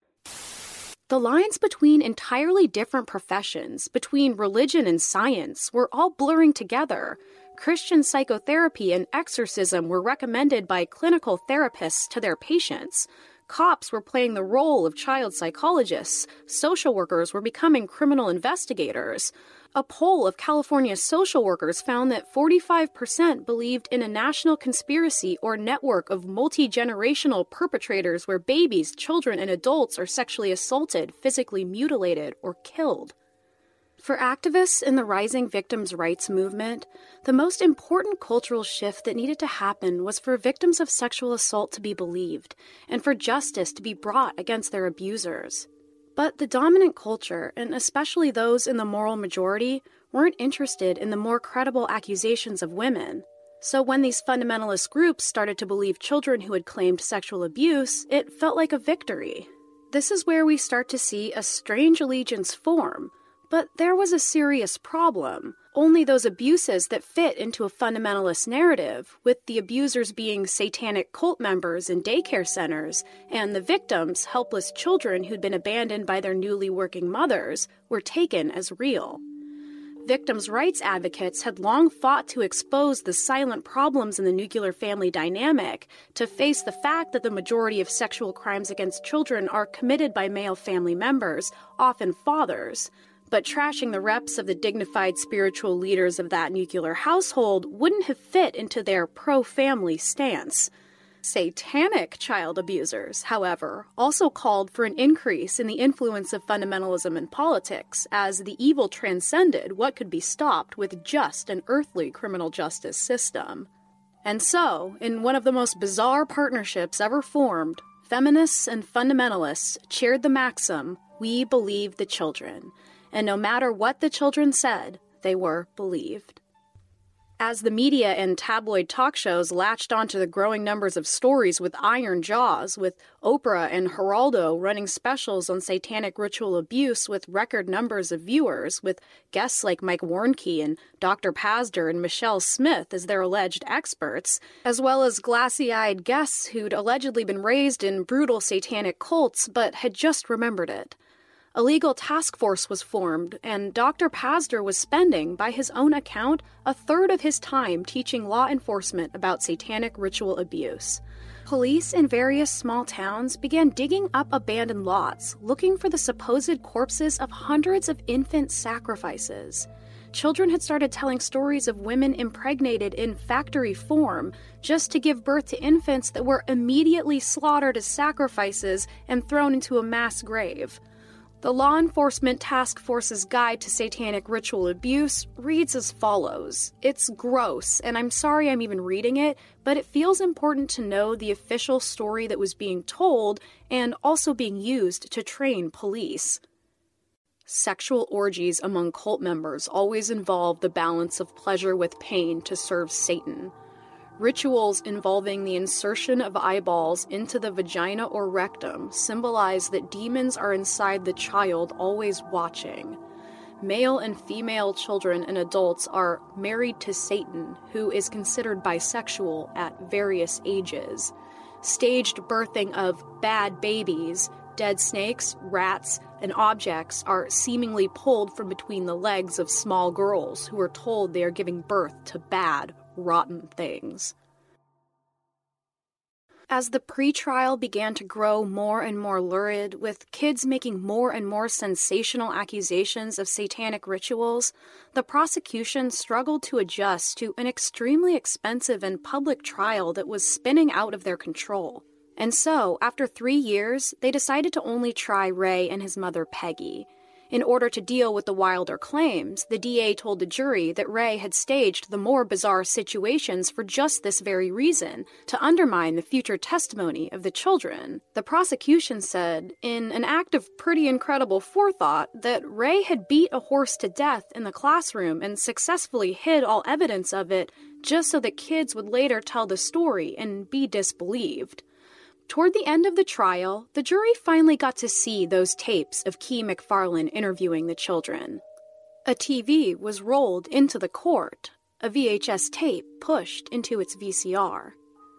The lines between entirely different professions, between religion and science, were all blurring together. Christian psychotherapy and exorcism were recommended by clinical therapists to their patients. Cops were playing the role of child psychologists. Social workers were becoming criminal investigators. A poll of California social workers found that forty-five percent believed in a national conspiracy or network of multi-generational perpetrators where babies, children, and adults are sexually assaulted, physically mutilated, or killed. For activists in the rising victims' rights movement, the most important cultural shift that needed to happen was for victims of sexual assault to be believed, and for justice to be brought against their abusers. But the dominant culture, and especially those in the moral majority, weren't interested in the more credible accusations of women. So when these fundamentalist groups started to believe children who had claimed sexual abuse, it felt like a victory. This is where we start to see a strange allegiance form. But there was a serious problem. Only those abuses that fit into a fundamentalist narrative, with the abusers being satanic cult members in daycare centers, and the victims, helpless children who'd been abandoned by their newly working mothers, were taken as real. Victims' rights advocates had long fought to expose the silent problems in the nuclear family dynamic, to face the fact that the majority of sexual crimes against children are committed by male family members, often fathers. But trashing the reps of the dignified spiritual leaders of that nuclear household wouldn't have fit into their pro-family stance. Satanic child abusers, however, also called for an increase in the influence of fundamentalism in politics, as the evil transcended what could be stopped with just an earthly criminal justice system. And so, in one of the most bizarre partnerships ever formed, feminists and fundamentalists cheered the maxim, "We believe the children," and no matter what the children said, they were believed. As the media and tabloid talk shows latched onto the growing numbers of stories with iron jaws, with Oprah and Geraldo running specials on satanic ritual abuse with record numbers of viewers, with guests like Mike Warnke and Doctor Pazder and Michelle Smith as their alleged experts, as well as glassy-eyed guests who'd allegedly been raised in brutal satanic cults but had just remembered it. A legal task force was formed, and Doctor Pazder was spending, by his own account, a third of his time teaching law enforcement about satanic ritual abuse. Police in various small towns began digging up abandoned lots, looking for the supposed corpses of hundreds of infant sacrifices. Children had started telling stories of women impregnated in factory form just to give birth to infants that were immediately slaughtered as sacrifices and thrown into a mass grave. The Law Enforcement Task Force's Guide to Satanic Ritual Abuse reads as follows. It's gross, and I'm sorry I'm even reading it, but it feels important to know the official story that was being told and also being used to train police. Sexual orgies among cult members always involve the balance of pleasure with pain to serve Satan. Rituals involving the insertion of eyeballs into the vagina or rectum symbolize that demons are inside the child, always watching. Male and female children and adults are married to Satan, who is considered bisexual at various ages. Staged birthing of bad babies, dead snakes, rats, and objects are seemingly pulled from between the legs of small girls who are told they are giving birth to bad, rotten things. As the pre-trial began to grow more and more lurid, with kids making more and more sensational accusations of satanic rituals, the prosecution struggled to adjust to an extremely expensive and public trial that was spinning out of their control. And so, after three years, they decided to only try Ray and his mother Peggy. In order to deal with the wilder claims, the D A told the jury that Ray had staged the more bizarre situations for just this very reason, to undermine the future testimony of the children. The prosecution said, in an act of pretty incredible forethought, that Ray had beat a horse to death in the classroom and successfully hid all evidence of it just so that kids would later tell the story and be disbelieved. Toward the end of the trial, the jury finally got to see those tapes of Kee McFarland interviewing the children. A T V was rolled into the court, a V H S tape pushed into its V C R.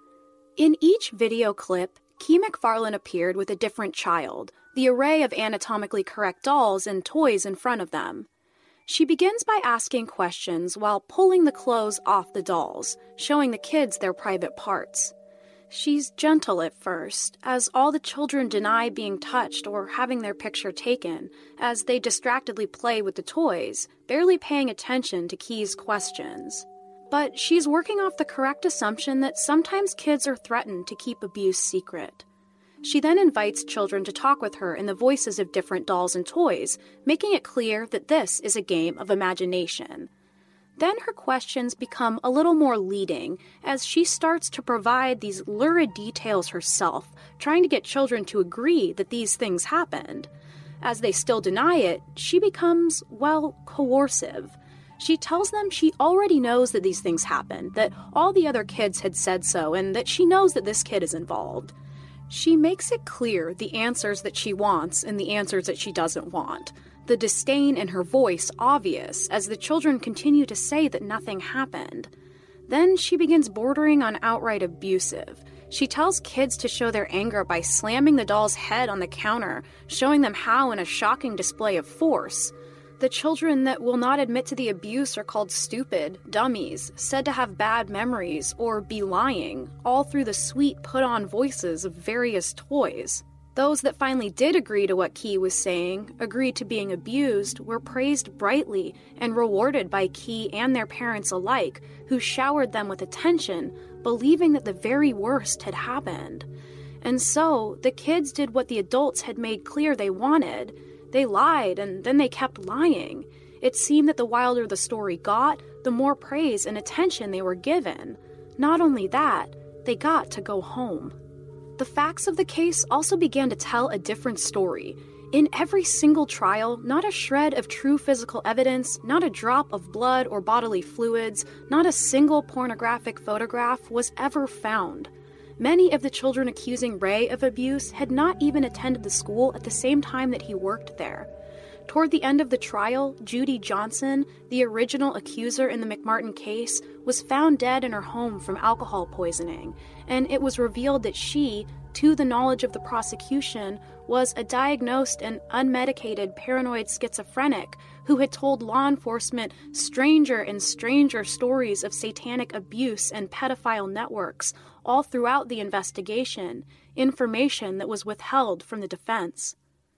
In each video clip, Kee McFarland appeared with a different child, the array of anatomically correct dolls and toys in front of them. She begins by asking questions while pulling the clothes off the dolls, showing the kids their private parts. She's gentle at first, as all the children deny being touched or having their picture taken, as they distractedly play with the toys, barely paying attention to Kee's questions. But she's working off the correct assumption that sometimes kids are threatened to keep abuse secret. She then invites children to talk with her in the voices of different dolls and toys, making it clear that this is a game of imagination. Then her questions become a little more leading, as she starts to provide these lurid details herself, trying to get children to agree that these things happened. As they still deny it, she becomes, well, coercive. She tells them she already knows that these things happened, that all the other kids had said so, and that she knows that this kid is involved. She makes it clear the answers that she wants and the answers that she doesn't want. The disdain in her voice obvious as the children continue to say that nothing happened. Then she begins bordering on outright abusive. She tells kids to show their anger by slamming the doll's head on the counter, showing them how in a shocking display of force. The children that will not admit to the abuse are called stupid, dummies, said to have bad memories, or be lying, all through the sweet put-on voices of various toys. Those that finally did agree to what Key was saying, agreed to being abused, were praised brightly and rewarded by Key and their parents alike, who showered them with attention, believing that the very worst had happened. And so, the kids did what the adults had made clear they wanted. They lied, and then they kept lying. It seemed that the wilder the story got, the more praise and attention they were given. Not only that, they got to go home. The facts of the case also began to tell a different story. In every single trial, not a shred of true physical evidence, not a drop of blood or bodily fluids, not a single pornographic photograph was ever found. Many of the children accusing Ray of abuse had not even attended the school at the same time that he worked there. Toward the end of the trial, Judy Johnson, the original accuser in the McMartin case, was found dead in her home from alcohol poisoning, and it was revealed that she, to the knowledge of the prosecution, was a diagnosed and unmedicated paranoid schizophrenic who had told law enforcement stranger and stranger stories of satanic abuse and pedophile networks all throughout the investigation, information that was withheld from the defense.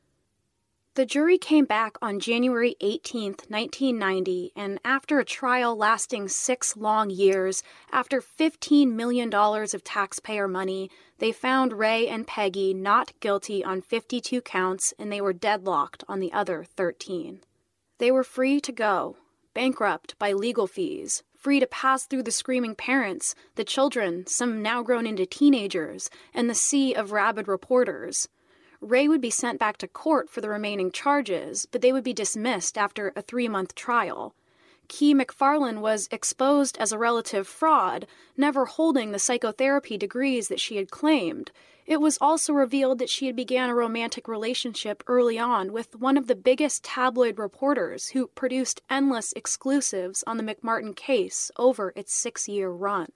The jury came back on January eighteenth, nineteen ninety, and after a trial lasting six long years, after fifteen million dollars of taxpayer money, they found Ray and Peggy not guilty on fifty-two counts, and they were deadlocked on the other thirteen. They were free to go, bankrupt by legal fees, free to pass through the screaming parents, the children, some now grown into teenagers, and the sea of rabid reporters. Ray would be sent back to court for the remaining charges, but they would be dismissed after a three-month trial. Key McFarland was exposed as a relative fraud, never holding the psychotherapy degrees that she had claimed. It was also revealed that she had began a romantic relationship early on with one of the biggest tabloid reporters who produced endless exclusives on the McMartin case over its six-year run.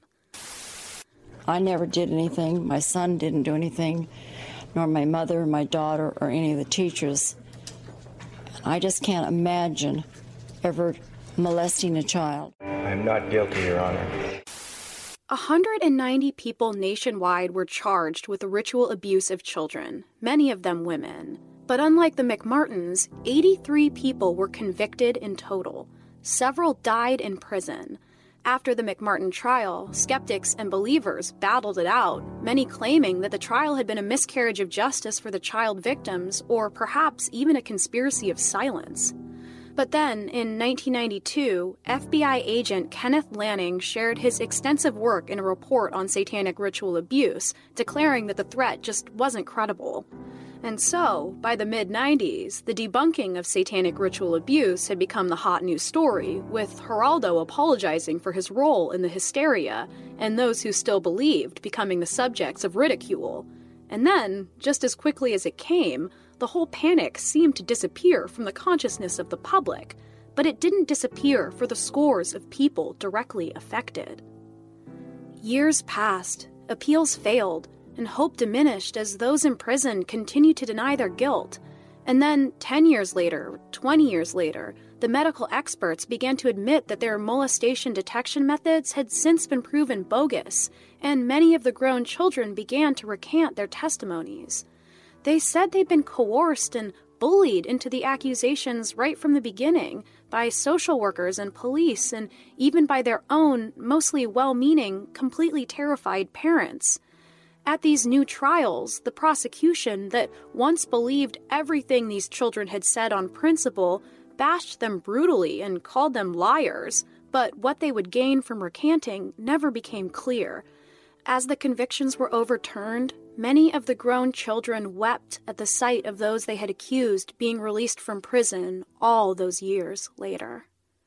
I never did anything. My son didn't do anything, nor my mother, my daughter, or any of the teachers. I just can't imagine ever molesting a child. I'm not guilty, Your Honor. one hundred ninety people nationwide were charged with the ritual abuse of children, many of them women. But unlike the McMartins, eighty-three people were convicted in total. Several died in prison. After the McMartin trial, skeptics and believers battled it out, many claiming that the trial had been a miscarriage of justice for the child victims, or perhaps even a conspiracy of silence. But then, in nineteen ninety-two, F B I agent Kenneth Lanning shared his extensive work in a report on satanic ritual abuse, declaring that the threat just wasn't credible. And so, by the mid nineties, the debunking of satanic ritual abuse had become the hot news story, with Geraldo apologizing for his role in the hysteria, and those who still believed becoming the subjects of ridicule. And then, just as quickly as it came, the whole panic seemed to disappear from the consciousness of the public, but it didn't disappear for the scores of people directly affected. Years passed, appeals failed, and hope diminished as those in prison continued to deny their guilt. And then, ten years later, twenty years later, the medical experts began to admit that their molestation detection methods had since been proven bogus, and many of the grown children began to recant their testimonies. They said they'd been coerced and bullied into the accusations right from the beginning by social workers and police, and even by their own, mostly well-meaning, completely terrified parents. At these new trials, the prosecution, that once believed everything these children had said on principle, bashed them brutally and called them liars, but what they would gain from recanting never became clear. As the convictions were overturned, many of the grown children wept at the sight of those they had accused being released from prison all those years later.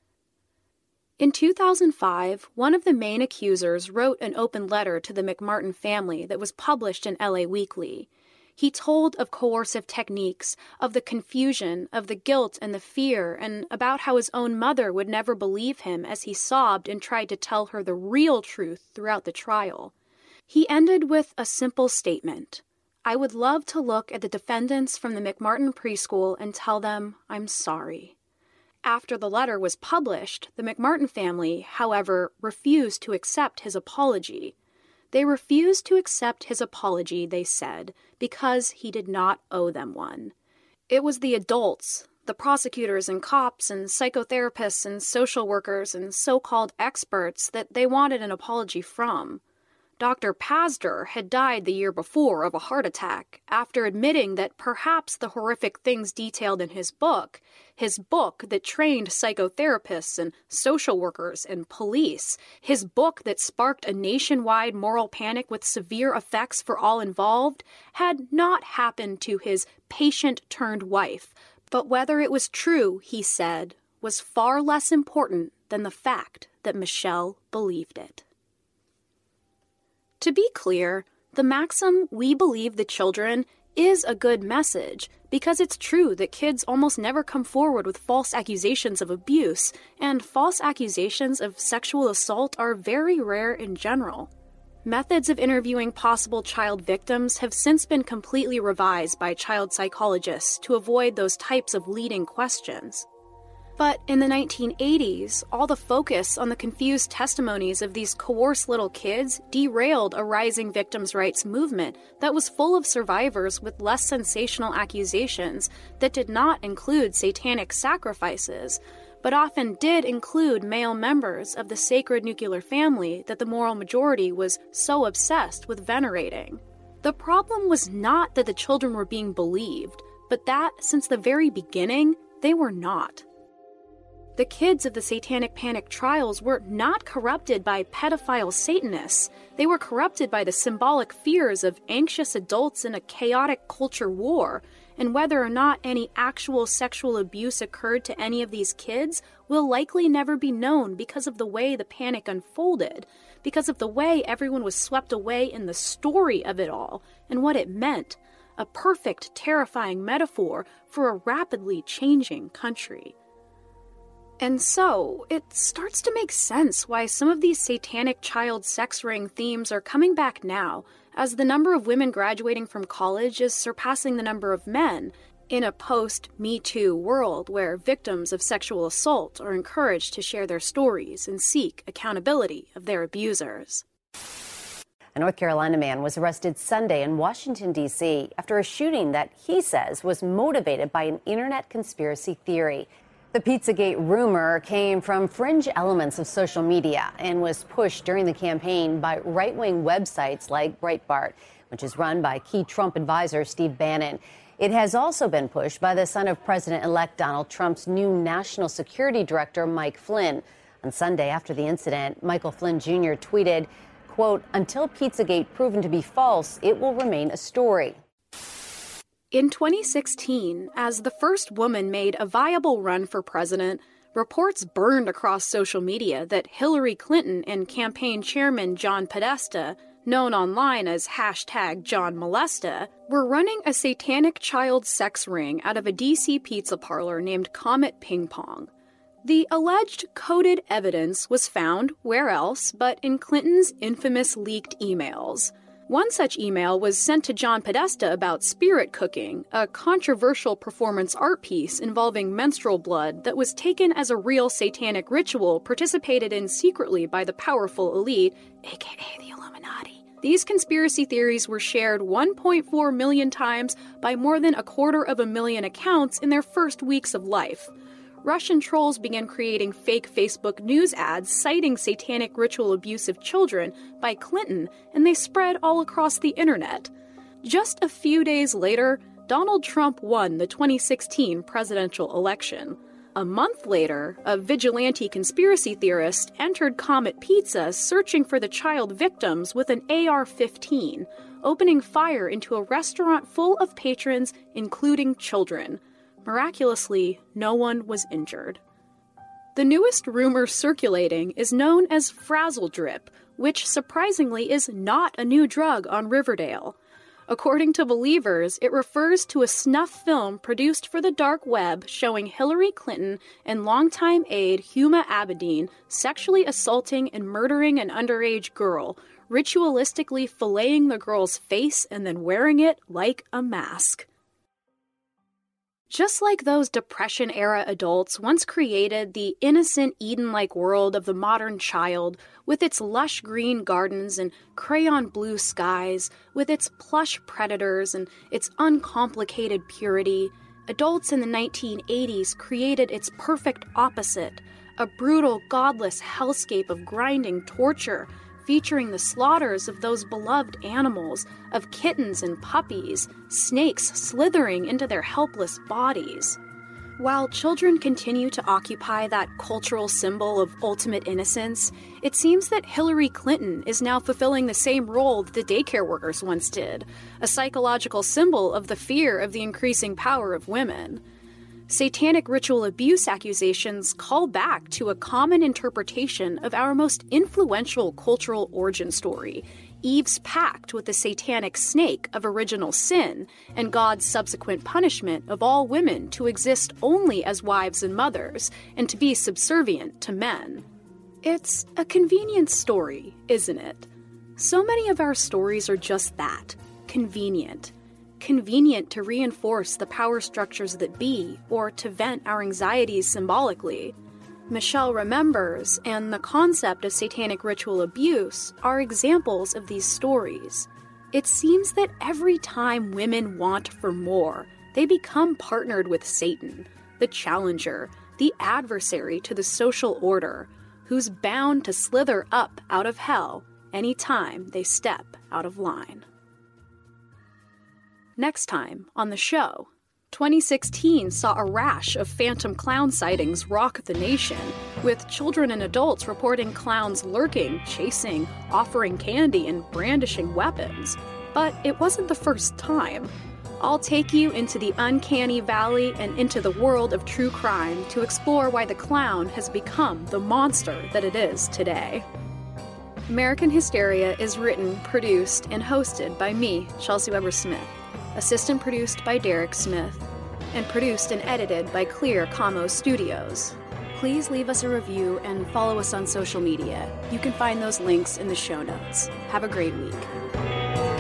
In two thousand five, one of the main accusers wrote an open letter to the McMartin family that was published in L A Weekly. He told of coercive techniques, of the confusion, of the guilt and the fear, and about how his own mother would never believe him as he sobbed and tried to tell her the real truth throughout the trial. He ended with a simple statement: "I would love to look at the defendants from the McMartin preschool and tell them I'm sorry." After the letter was published, the McMartin family, however, refused to accept his apology. They refused to accept his apology, they said, because he did not owe them one. It was the adults, the prosecutors and cops and psychotherapists and social workers and so-called experts that they wanted an apology from. Doctor Pazder had died the year before of a heart attack after admitting that perhaps the horrific things detailed in his book, his book that trained psychotherapists and social workers and police, his book that sparked a nationwide moral panic with severe effects for all involved, had not happened to his patient-turned-wife. But whether it was true, he said, was far less important than the fact that Michelle believed it. To be clear, the maxim, "we believe the children," is a good message because it's true that kids almost never come forward with false accusations of abuse, and false accusations of sexual assault are very rare in general. Methods of interviewing possible child victims have since been completely revised by child psychologists to avoid those types of leading questions. But in the nineteen eighties, all the focus on the confused testimonies of these coerced little kids derailed a rising victims' rights movement that was full of survivors with less sensational accusations that did not include satanic sacrifices, but often did include male members of the sacred nuclear family that the moral majority was so obsessed with venerating. The problem was not that the children were being believed, but that, since the very beginning, they were not. The kids of the Satanic Panic trials were not corrupted by pedophile Satanists. They were corrupted by the symbolic fears of anxious adults in a chaotic culture war, and whether or not any actual sexual abuse occurred to any of these kids will likely never be known because of the way the panic unfolded, because of the way everyone was swept away in the story of it all and what it meant, a perfect, terrifying metaphor for a rapidly changing country. And so, it starts to make sense why some of these satanic child sex ring themes are coming back now, as the number of women graduating from college is surpassing the number of men, in a post-Me Too world where victims of sexual assault are encouraged to share their stories and seek accountability of their abusers. A North Carolina man was arrested Sunday in Washington, D C after a shooting that he says was motivated by an internet conspiracy theory. The Pizzagate rumor came from fringe elements of social media and was pushed during the campaign by right-wing websites like Breitbart, which is run by key Trump advisor Steve Bannon. It has also been pushed by the son of President-elect Donald Trump's new national security director, Mike Flynn. On Sunday after the incident, Michael Flynn Junior tweeted, quote, "Until Pizzagate proven to be false, it will remain a story." In twenty sixteen, as the first woman made a viable run for president, reports burned across social media that Hillary Clinton and campaign chairman John Podesta, known online as hashtag John Molesta, were running a satanic child sex ring out of a D C pizza parlor named Comet Ping Pong. The alleged coded evidence was found where else but in Clinton's infamous leaked emails. One such email was sent to John Podesta about Spirit Cooking, a controversial performance art piece involving menstrual blood that was taken as a real satanic ritual participated in secretly by the powerful elite, aka the Illuminati. These conspiracy theories were shared one point four million times by more than a quarter of a million accounts in their first weeks of life. Russian trolls began creating fake Facebook news ads citing satanic ritual abuse of children by Clinton, and they spread all across the internet. Just a few days later, Donald Trump won the twenty sixteen presidential election. A month later, a vigilante conspiracy theorist entered Comet Pizza searching for the child victims with an A R fifteen, opening fire into a restaurant full of patrons, including children. Miraculously, no one was injured. The newest rumor circulating is known as Frazzle Drip, which surprisingly is not a new drug on Riverdale. According to believers, it refers to a snuff film produced for the dark web showing Hillary Clinton and longtime aide Huma Abedin sexually assaulting and murdering an underage girl, ritualistically filleting the girl's face and then wearing it like a mask. Just like those Depression-era adults once created the innocent Eden-like world of the modern child, with its lush green gardens and crayon blue skies, with its plush predators and its uncomplicated purity, adults in the nineteen eighties created its perfect opposite, a brutal, godless hellscape of grinding torture, featuring the slaughters of those beloved animals, of kittens and puppies, snakes slithering into their helpless bodies. While children continue to occupy that cultural symbol of ultimate innocence, it seems that Hillary Clinton is now fulfilling the same role that the daycare workers once did, a psychological symbol of the fear of the increasing power of women. Satanic ritual abuse accusations call back to a common interpretation of our most influential cultural origin story, Eve's pact with the satanic snake of original sin, and God's subsequent punishment of all women to exist only as wives and mothers, and to be subservient to men. It's a convenient story, isn't it? So many of our stories are just that, convenient. Convenient to reinforce the power structures that be, or to vent our anxieties symbolically. Michelle Remembers and the concept of satanic ritual abuse are examples of these stories. It seems that every time women want for more, they become partnered with Satan, the challenger, the adversary to the social order, who's bound to slither up out of hell any time they step out of line. Next time on the show, twenty sixteen saw a rash of phantom clown sightings rock the nation, with children and adults reporting clowns lurking, chasing, offering candy, and brandishing weapons. But it wasn't the first time. I'll take you into the uncanny valley and into the world of true crime to explore why the clown has become the monster that it is today. American Hysteria is written, produced, and hosted by me, Chelsea Weber-Smith. Assistant produced by Derek Smith, and produced and edited by Clear Como Studios. Please leave us a review and follow us on social media. You can find those links in the show notes. Have a great week.